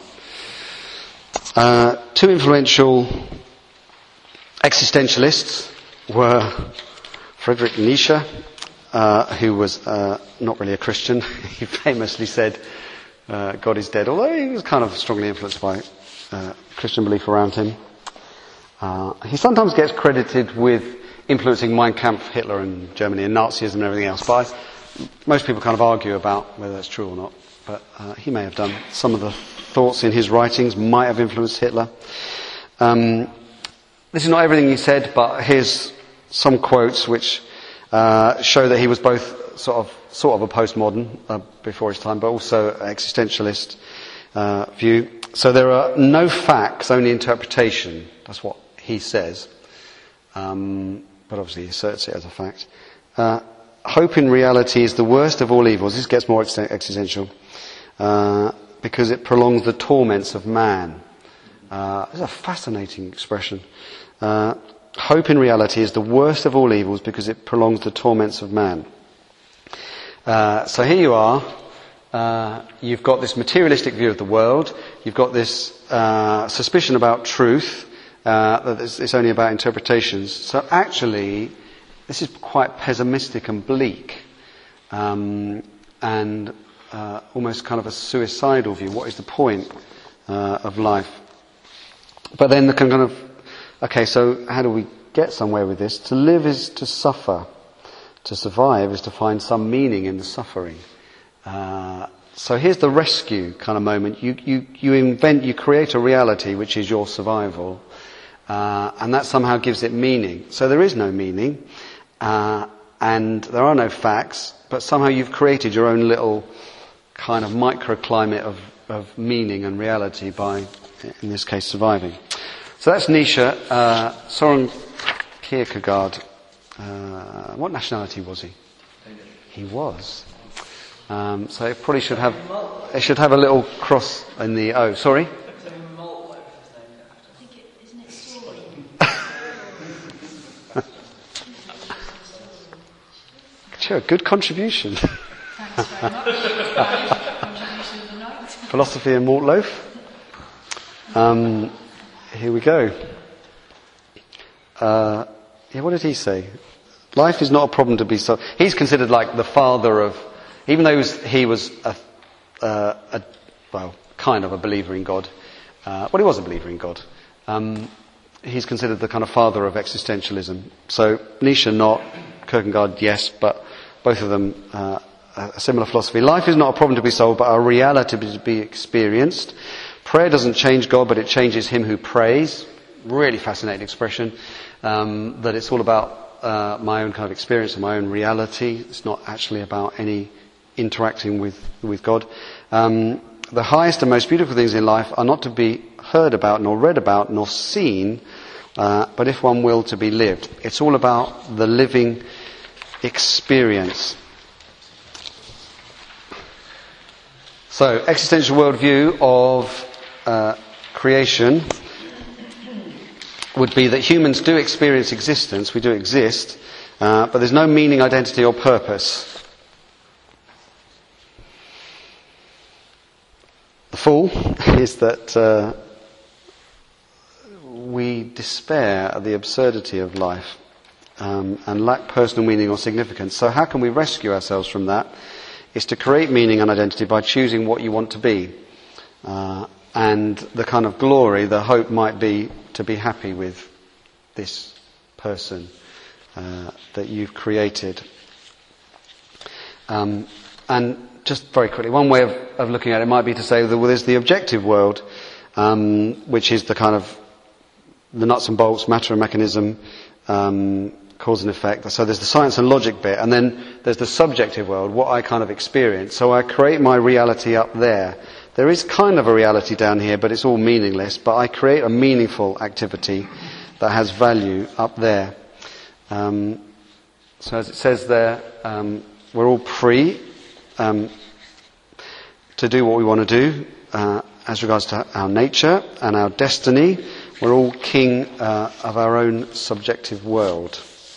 S1: Uh, two influential existentialists were Friedrich Nietzsche, uh, who was uh, not really a Christian. He famously said, uh, God is dead, although he was kind of strongly influenced by uh, Christian belief around him. Uh, he sometimes gets credited with influencing Mein Kampf, Hitler and Germany and Nazism and everything else, but I, most people kind of argue about whether that's true or not. But uh, he may have done. Some of the thoughts in his writings might have influenced Hitler. Um, this is not everything he said, but here's some quotes which uh, show that he was both sort of sort of a postmodern uh, before his time, but also an existentialist uh, view. So there are no facts, only interpretation. That's what he says. Um, but obviously he asserts it as a fact. Uh, hope in reality is the worst of all evils. This gets more ex- existential. Uh, because it prolongs the torments of man. Uh, it's a fascinating expression. Uh, hope in reality is the worst of all evils because it prolongs the torments of man. Uh, so here you are. Uh, you've got this materialistic view of the world. You've got this uh, suspicion about truth. Uh, that it's, it's only about interpretations. So actually, this is quite pessimistic and bleak. Um, and Uh, almost kind of a suicidal view. What is the point uh, of life? But then the kind of, okay, so how do we get somewhere with this? To live is to suffer. To survive is to find some meaning in the suffering. Uh, so here's the rescue kind of moment. You, you, you invent, you create a reality which is your survival, uh, and that somehow gives it meaning. So there is no meaning, uh, and there are no facts, but somehow you've created your own little kind of microclimate of, of meaning and reality by, in this case, surviving. So that's Nietzsche. Uh, Soren Kierkegaard. Uh, what nationality was he? He was. Um, so it probably should have. It should have a little cross in the O. Sorry. Sure, good contribution.
S6: Thanks very much. Contribution of the night.
S1: Philosophy and malt loaf. Um, here we go. Uh, yeah, what did he say? Life is not a problem to be solved. He's considered like the father of, even though he was, he was a, uh, a, well, kind of a believer in God. Uh, well, he was a believer in God. Um, he's considered the kind of father of existentialism. So Nietzsche not, Kierkegaard yes, but both of them uh, a similar philosophy. Life is not a problem to be solved, but a reality to be experienced. Prayer doesn't change God, but it changes him who prays. Really fascinating expression. Um, that it's all about uh, my own kind of experience and my own reality. It's not actually about any interacting with with God. Um, the highest and most beautiful things in life are not to be heard about, nor read about, nor seen, uh, but if one will, to be lived. It's all about the living experience. So, existential worldview of uh, creation would be that humans do experience existence, we do exist, uh, but there's no meaning, identity or purpose. The fall is that uh, we despair at the absurdity of life um, and lack personal meaning or significance. So how can we rescue ourselves from that? Is to create meaning and identity by choosing what you want to be. Uh, and the kind of glory, the hope might be to be happy with this person uh, that you've created. Um, and just very quickly, one way of, of looking at it might be to say that well, there's the objective world, um, which is the kind of the nuts and bolts, matter and mechanism, um, cause and effect. So there's the science and logic bit, and then there's the subjective world, what I kind of experience. So I create my reality up there. There is kind of a reality down here, but it's all meaningless. But I create a meaningful activity that has value up there. Um, so as it says there, um, we're all free um, to do what we want to do uh, as regards to our nature and our destiny. We're all king uh, of our own subjective world.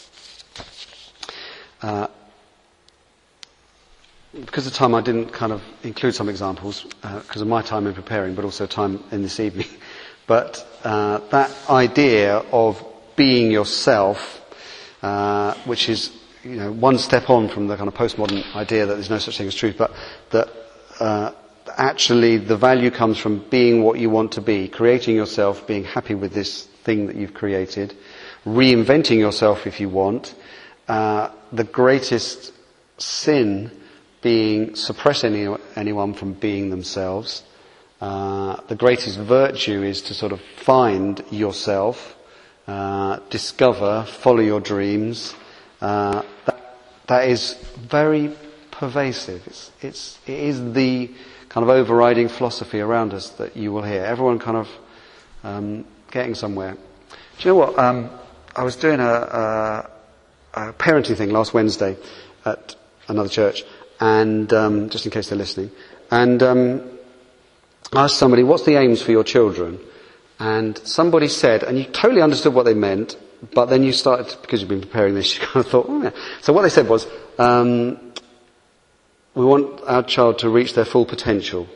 S1: Uh, because of time I didn't kind of include some examples uh, because of my time in preparing, but also time in this evening. But uh, that idea of being yourself uh, which is, you know, one step on from the kind of postmodern idea that there's no such thing as truth, but that uh, actually the value comes from being what you want to be, creating yourself, being happy with this thing that you've created, reinventing yourself if you want. Uh, the greatest sin being suppressing any, anyone from being themselves. Uh, the greatest virtue is to sort of find yourself, uh, discover, follow your dreams. Uh, that, that is very pervasive. It's, it's, it is the kind of overriding philosophy around us that you will hear. Everyone kind of um, getting somewhere. Do you know what? Um, I was doing a, a, a parenting thing last Wednesday at another church, and um, just in case they're listening, and um, I asked somebody, what's the aims for your children? And somebody said, and you totally understood what they meant, but then you started, because you've been preparing this, you kind of thought, oh yeah. So what they said was, um, we want our child to reach their full potential.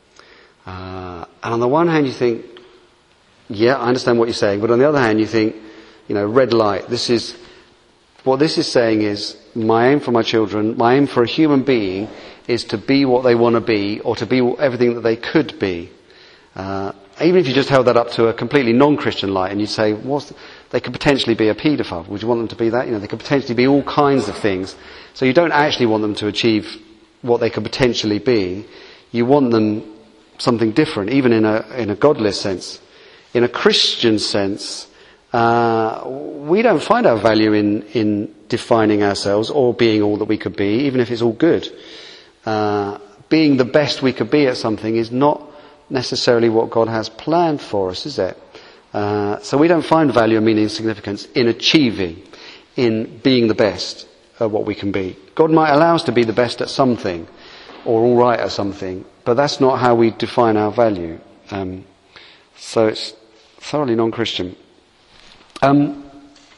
S1: Uh, and on the one hand you think, yeah, I understand what you're saying, but on the other hand you think, you know, red light, this is, what this is saying is, my aim for my children, my aim for a human being is to be what they want to be, or to be everything that they could be. Uh, even if you just held that up to a completely non-Christian light and you say, what's the, they could potentially be a paedophile. Would you want them to be that? You know, they could potentially be all kinds of things. So you don't actually want them to achieve what they could potentially be. You want them something different, even in a, in a godless sense. In a Christian sense, uh, we don't find our value in, in defining ourselves or being all that we could be, even if it's all good. Uh, being the best we could be at something is not necessarily what God has planned for us, is it? Uh, so we don't find value and meaning and significance in achieving, in being the best at what we can be. God might allow us to be the best at something, or all right at something, but that's not how we define our value. Um, so it's thoroughly non-Christian. Um,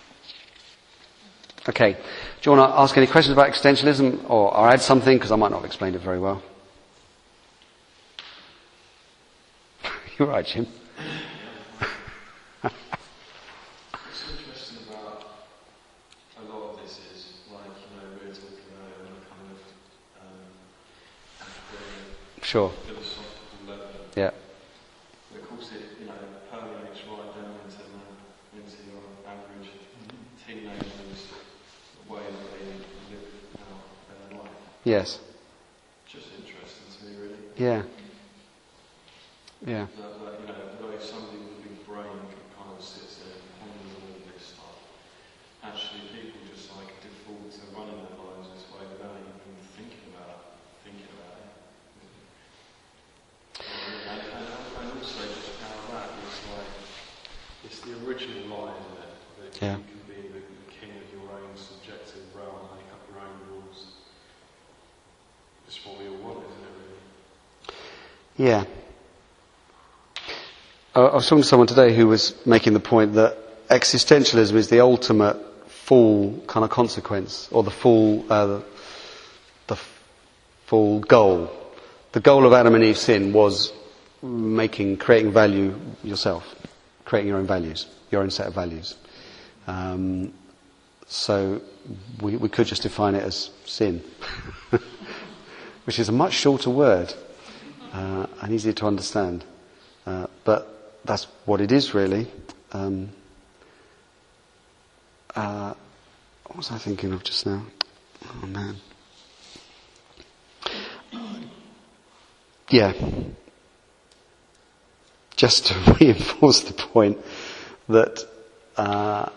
S1: okay. Do you want to ask any questions about existentialism, or, or add something, because I might not have explained it very well? You're right, Jim.
S10: What's interesting about a lot of this is, like, you know, we were talking earlier on a kind of um,
S1: sure.
S10: philosophical level.
S1: Yeah.
S10: But of course, it, you know, permeates right down into, into your average teenager's way that they live out their life.
S1: Yes.
S10: Just interesting to me, really.
S1: Yeah. Yeah.
S10: That, that, you know, the way somebody with a big brain kind of sits there and ponders all of this stuff. Actually, people just like default to running their lives this way without even thinking about thinking about it. And, and, and also just how that is like, it's the original lie, isn't it? That
S1: Yeah.
S10: you can be the, the king of your own subjective realm, make up your own rules. It's what we all want, isn't it, really?
S1: Yeah. I was talking to someone today who was making the point that existentialism is the ultimate full kind of consequence, or the full, uh, the, the full goal. The goal of Adam and Eve's sin was making, creating value yourself, creating your own values, your own set of values. Um, so we, we could just define it as sin, which is a much shorter word uh, and easier to understand. Uh, but that's what it is, really. Um, uh, what was I thinking of just now? Oh, man. Yeah. Just to reinforce the point that uh,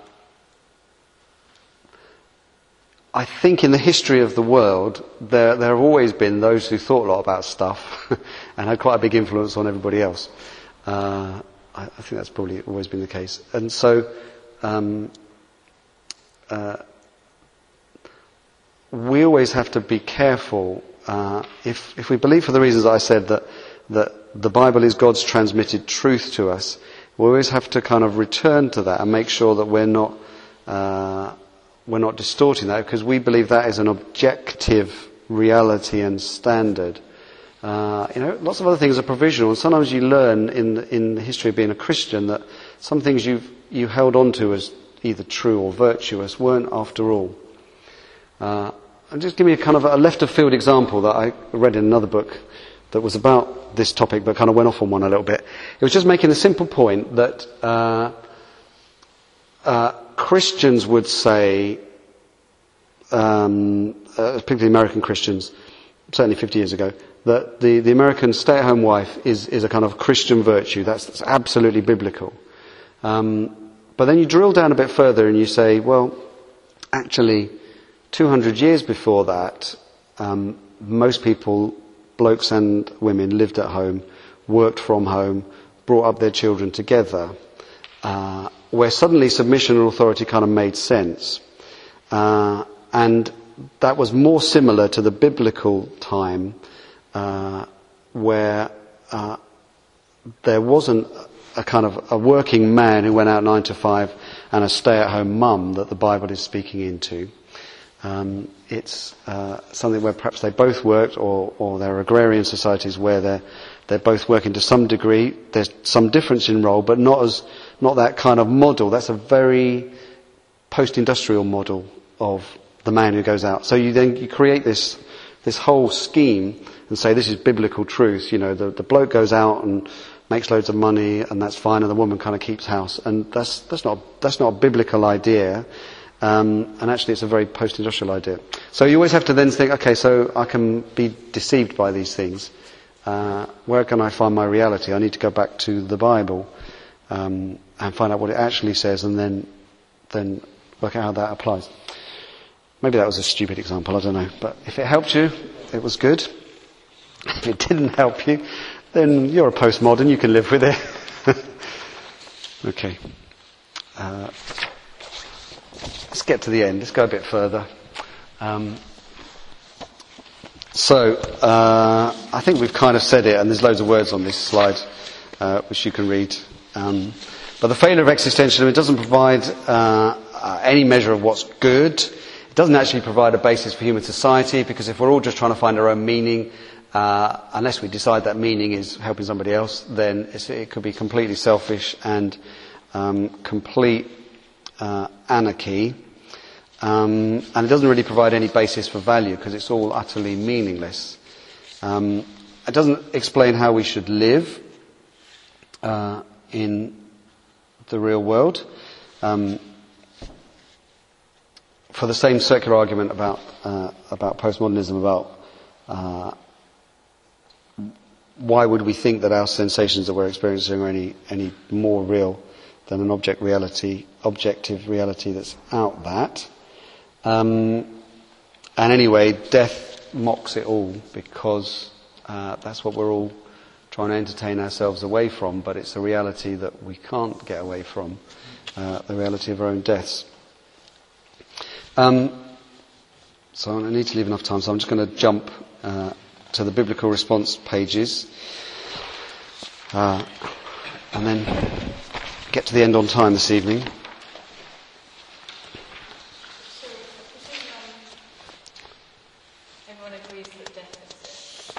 S1: I think in the history of the world, there, there have always been those who thought a lot about stuff and had quite a big influence on everybody else. Uh, I, I think that's probably always been the case. And so, um, uh, we always have to be careful, uh, if, if we believe for the reasons I said that, that the Bible is God's transmitted truth to us, we always have to kind of return to that and make sure that we're not, uh, we're not distorting that, because we believe that is an objective reality and standard. Uh, you know, lots of other things are provisional, and sometimes you learn in in the history of being a Christian that some things you've you held on to as either true or virtuous, weren't after all. Uh, and just give me a kind of a left of field example that I read in another book that was about this topic, but kind of went off on one a little bit. It was just making the simple point that uh, uh, Christians would say, um, uh, particularly American Christians, certainly fifty years ago, that the, the American stay-at-home wife is, is a kind of Christian virtue. That's, that's absolutely biblical. Um, but then you drill down a bit further and you say, well, actually, two hundred years before that, um, most people, blokes and women, lived at home, worked from home, brought up their children together, uh, where suddenly submission and authority kind of made sense. Uh, and that was more similar to the biblical time, uh, where uh, there wasn't a kind of a working man who went out nine to five and a stay-at-home mum that the Bible is speaking into. Um, it's uh, something where perhaps they both worked, or, or there are agrarian societies where they're they're both working to some degree. There's some difference in role, but not as not that kind of model. That's a very post-industrial model of the man who goes out. So you then you create this this whole scheme and say this is biblical truth. You know, the the bloke goes out and makes loads of money, and that's fine, and the woman kind of keeps house, and that's that's not that's not a biblical idea. Um, and actually it's a very post-industrial idea. So you always have to then think, okay, so I can be deceived by these things. Uh, where can I find my reality? I need to go back to the Bible um, and find out what it actually says, and then then work out how that applies. Maybe that was a stupid example, I don't know. But if it helped you, it was good. If it didn't help you, then you're a postmodern, you can live with it. Okay. Uh, Let's get to the end. Let's go a bit further. Um, so, uh, I think we've kind of said it, and there's loads of words on this slide, uh, which you can read. Um, but the failure of existentialism, it doesn't provide uh, uh, any measure of what's good. It doesn't actually provide a basis for human society, because if we're all just trying to find our own meaning, uh, unless we decide that meaning is helping somebody else, then it's, it could be completely selfish and um, complete Uh, anarchy, um, and it doesn't really provide any basis for value because it's all utterly meaningless. Um, it doesn't explain how we should live uh, in the real world. Um, for the same circular argument about uh, about postmodernism, about uh, why would we think that our sensations that we're experiencing are any any more real than an object reality, objective reality that's out that. Um, and anyway, death mocks it all, because uh, that's what we're all trying to entertain ourselves away from, but it's a reality that we can't get away from, uh, the reality of our own deaths. Um, so I need to leave enough time, so I'm just going to jump uh, to the biblical response pages, uh, and then get to the end on time this evening.
S6: So, everyone agrees that death exists.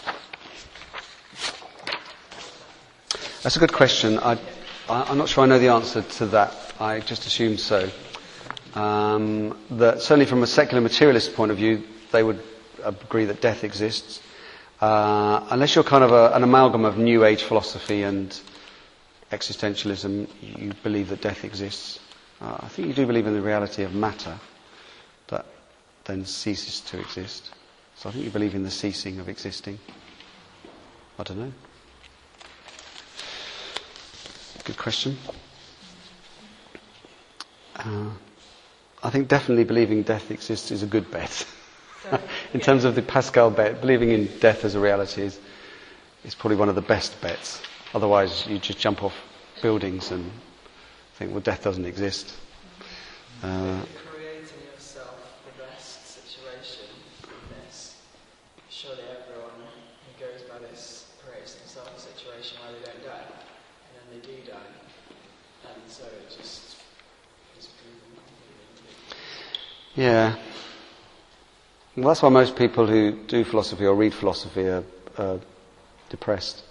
S1: That's a good question. I, I, I'm not sure I know the answer to that. I just assume so. Um, that certainly from a secular materialist point of view, they would agree that death exists. Uh, unless you're kind of a, an amalgam of New Age philosophy and existentialism, you believe that death exists. Uh, I think you do believe in the reality of matter that then ceases to exist. So I think you believe in the ceasing of existing. I don't know. Good question. Uh, I think definitely believing death exists is a good bet. in yeah. terms of the Pascal bet, believing in death as a reality is, is probably one of the best bets. Otherwise, you just jump off buildings and think, well, death doesn't exist. Uh,
S9: Creating yourself the best situation in this. Surely everyone who goes by this creates themselves a situation where they don't die, and then they do die, and so it just is proven completely.
S1: Yeah. Well, that's why most people who do philosophy or read philosophy are, are depressed.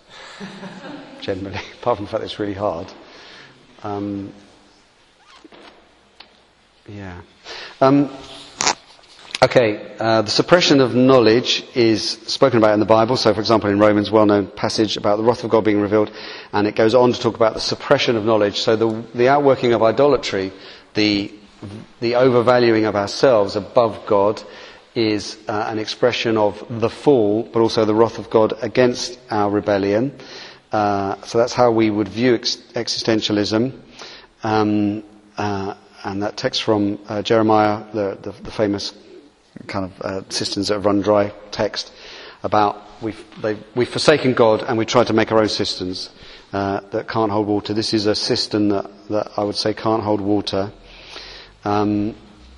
S1: Generally, apart from the fact that it's really hard. Um, Yeah. Um, okay, uh, the suppression of knowledge is spoken about in the Bible. So, for example, in Romans, well-known passage about the wrath of God being revealed, and it goes on to talk about the suppression of knowledge. So the, the outworking of idolatry, the, the overvaluing of ourselves above God, is uh, an expression of the fall, but also the wrath of God against our rebellion. Uh, so that's how we would view ex- existentialism. Um, uh, and that text from uh, Jeremiah, the, the, the famous kind of uh, cisterns that have run dry text, about we've, they've, we've forsaken God and we tried to make our own cisterns uh, that can't hold water. This is a cistern that, that I would say can't hold water. Um,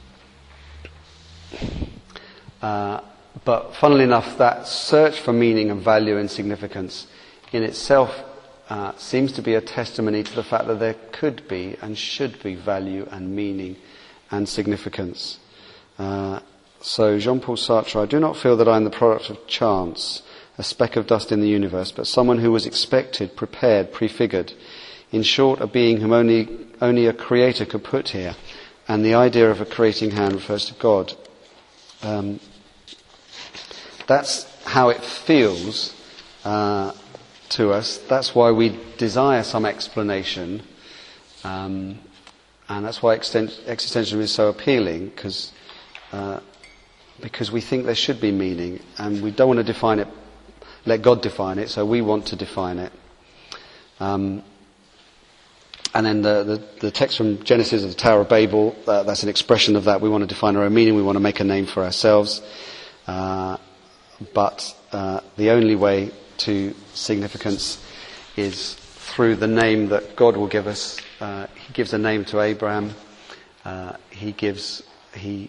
S1: Uh, but funnily enough, that search for meaning and value and significance in itself uh, seems to be a testimony to the fact that there could be and should be value and meaning and significance. Uh, so Jean-Paul Sartre, I do not feel that I am the product of chance, a speck of dust in the universe, but someone who was expected, prepared, prefigured. In short, a being whom only, only a creator could put here. And the idea of a creating hand refers to God. Um, That's how it feels uh, to us. That's why we desire some explanation, um, and that's why extent- existentialism is so appealing, because uh, because we think there should be meaning, and we don't want to define it, let God define it, so we want to define it. Um, and then the, the, the text from Genesis of the Tower of Babel, uh, that's an expression of that. We want to define our own meaning, we want to make a name for ourselves. Uh, But uh, the only way to significance is through the name that God will give us. Uh, he gives a name to Abraham. Uh, he gives, he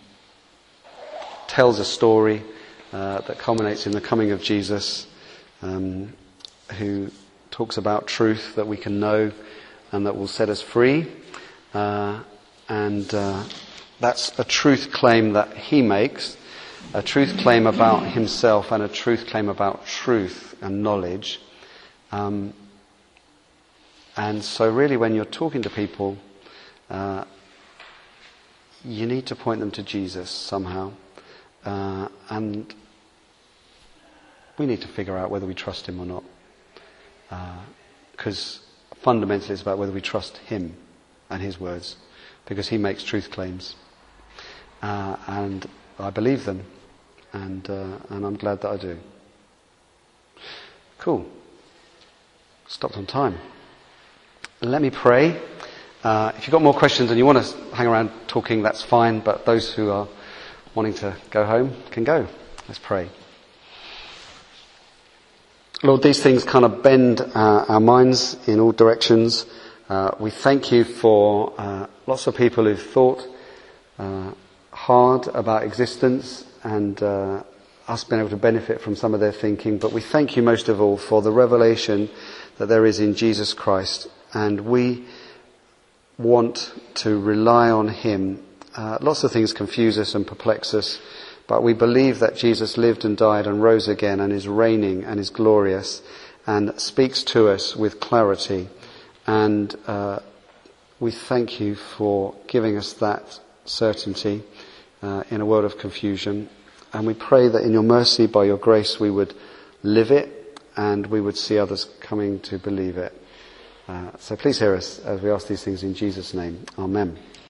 S1: tells a story uh, that culminates in the coming of Jesus, um, who talks about truth that we can know and that will set us free. Uh, and uh, that's a truth claim that he makes. A truth claim about himself and a truth claim about truth and knowledge. Um, and so really when you're talking to people, uh, you need to point them to Jesus somehow. Uh, and we need to figure out whether we trust him or not. Because uh, fundamentally it's about whether we trust him and his words. Because he makes truth claims. Uh, and I believe them. And, uh, and I'm glad that I do. Cool. Stopped on time. Let me pray. Uh, if you've got more questions and you want to hang around talking, that's fine. But those who are wanting to go home can go. Let's pray. Lord, these things kind of bend uh, our minds in all directions. Uh, we thank you for uh, lots of people who've thought uh, hard about existence and uh, us being able to benefit from some of their thinking. But we thank you most of all for the revelation that there is in Jesus Christ. And we want to rely on him. Uh, lots of things confuse us and perplex us. But we believe that Jesus lived and died and rose again and is reigning and is glorious and speaks to us with clarity. And uh, we thank you for giving us that certainty uh, in a world of confusion. And we pray that in your mercy, by your grace, we would live it and we would see others coming to believe it. Uh, so please hear us as we ask these things in Jesus' name. Amen.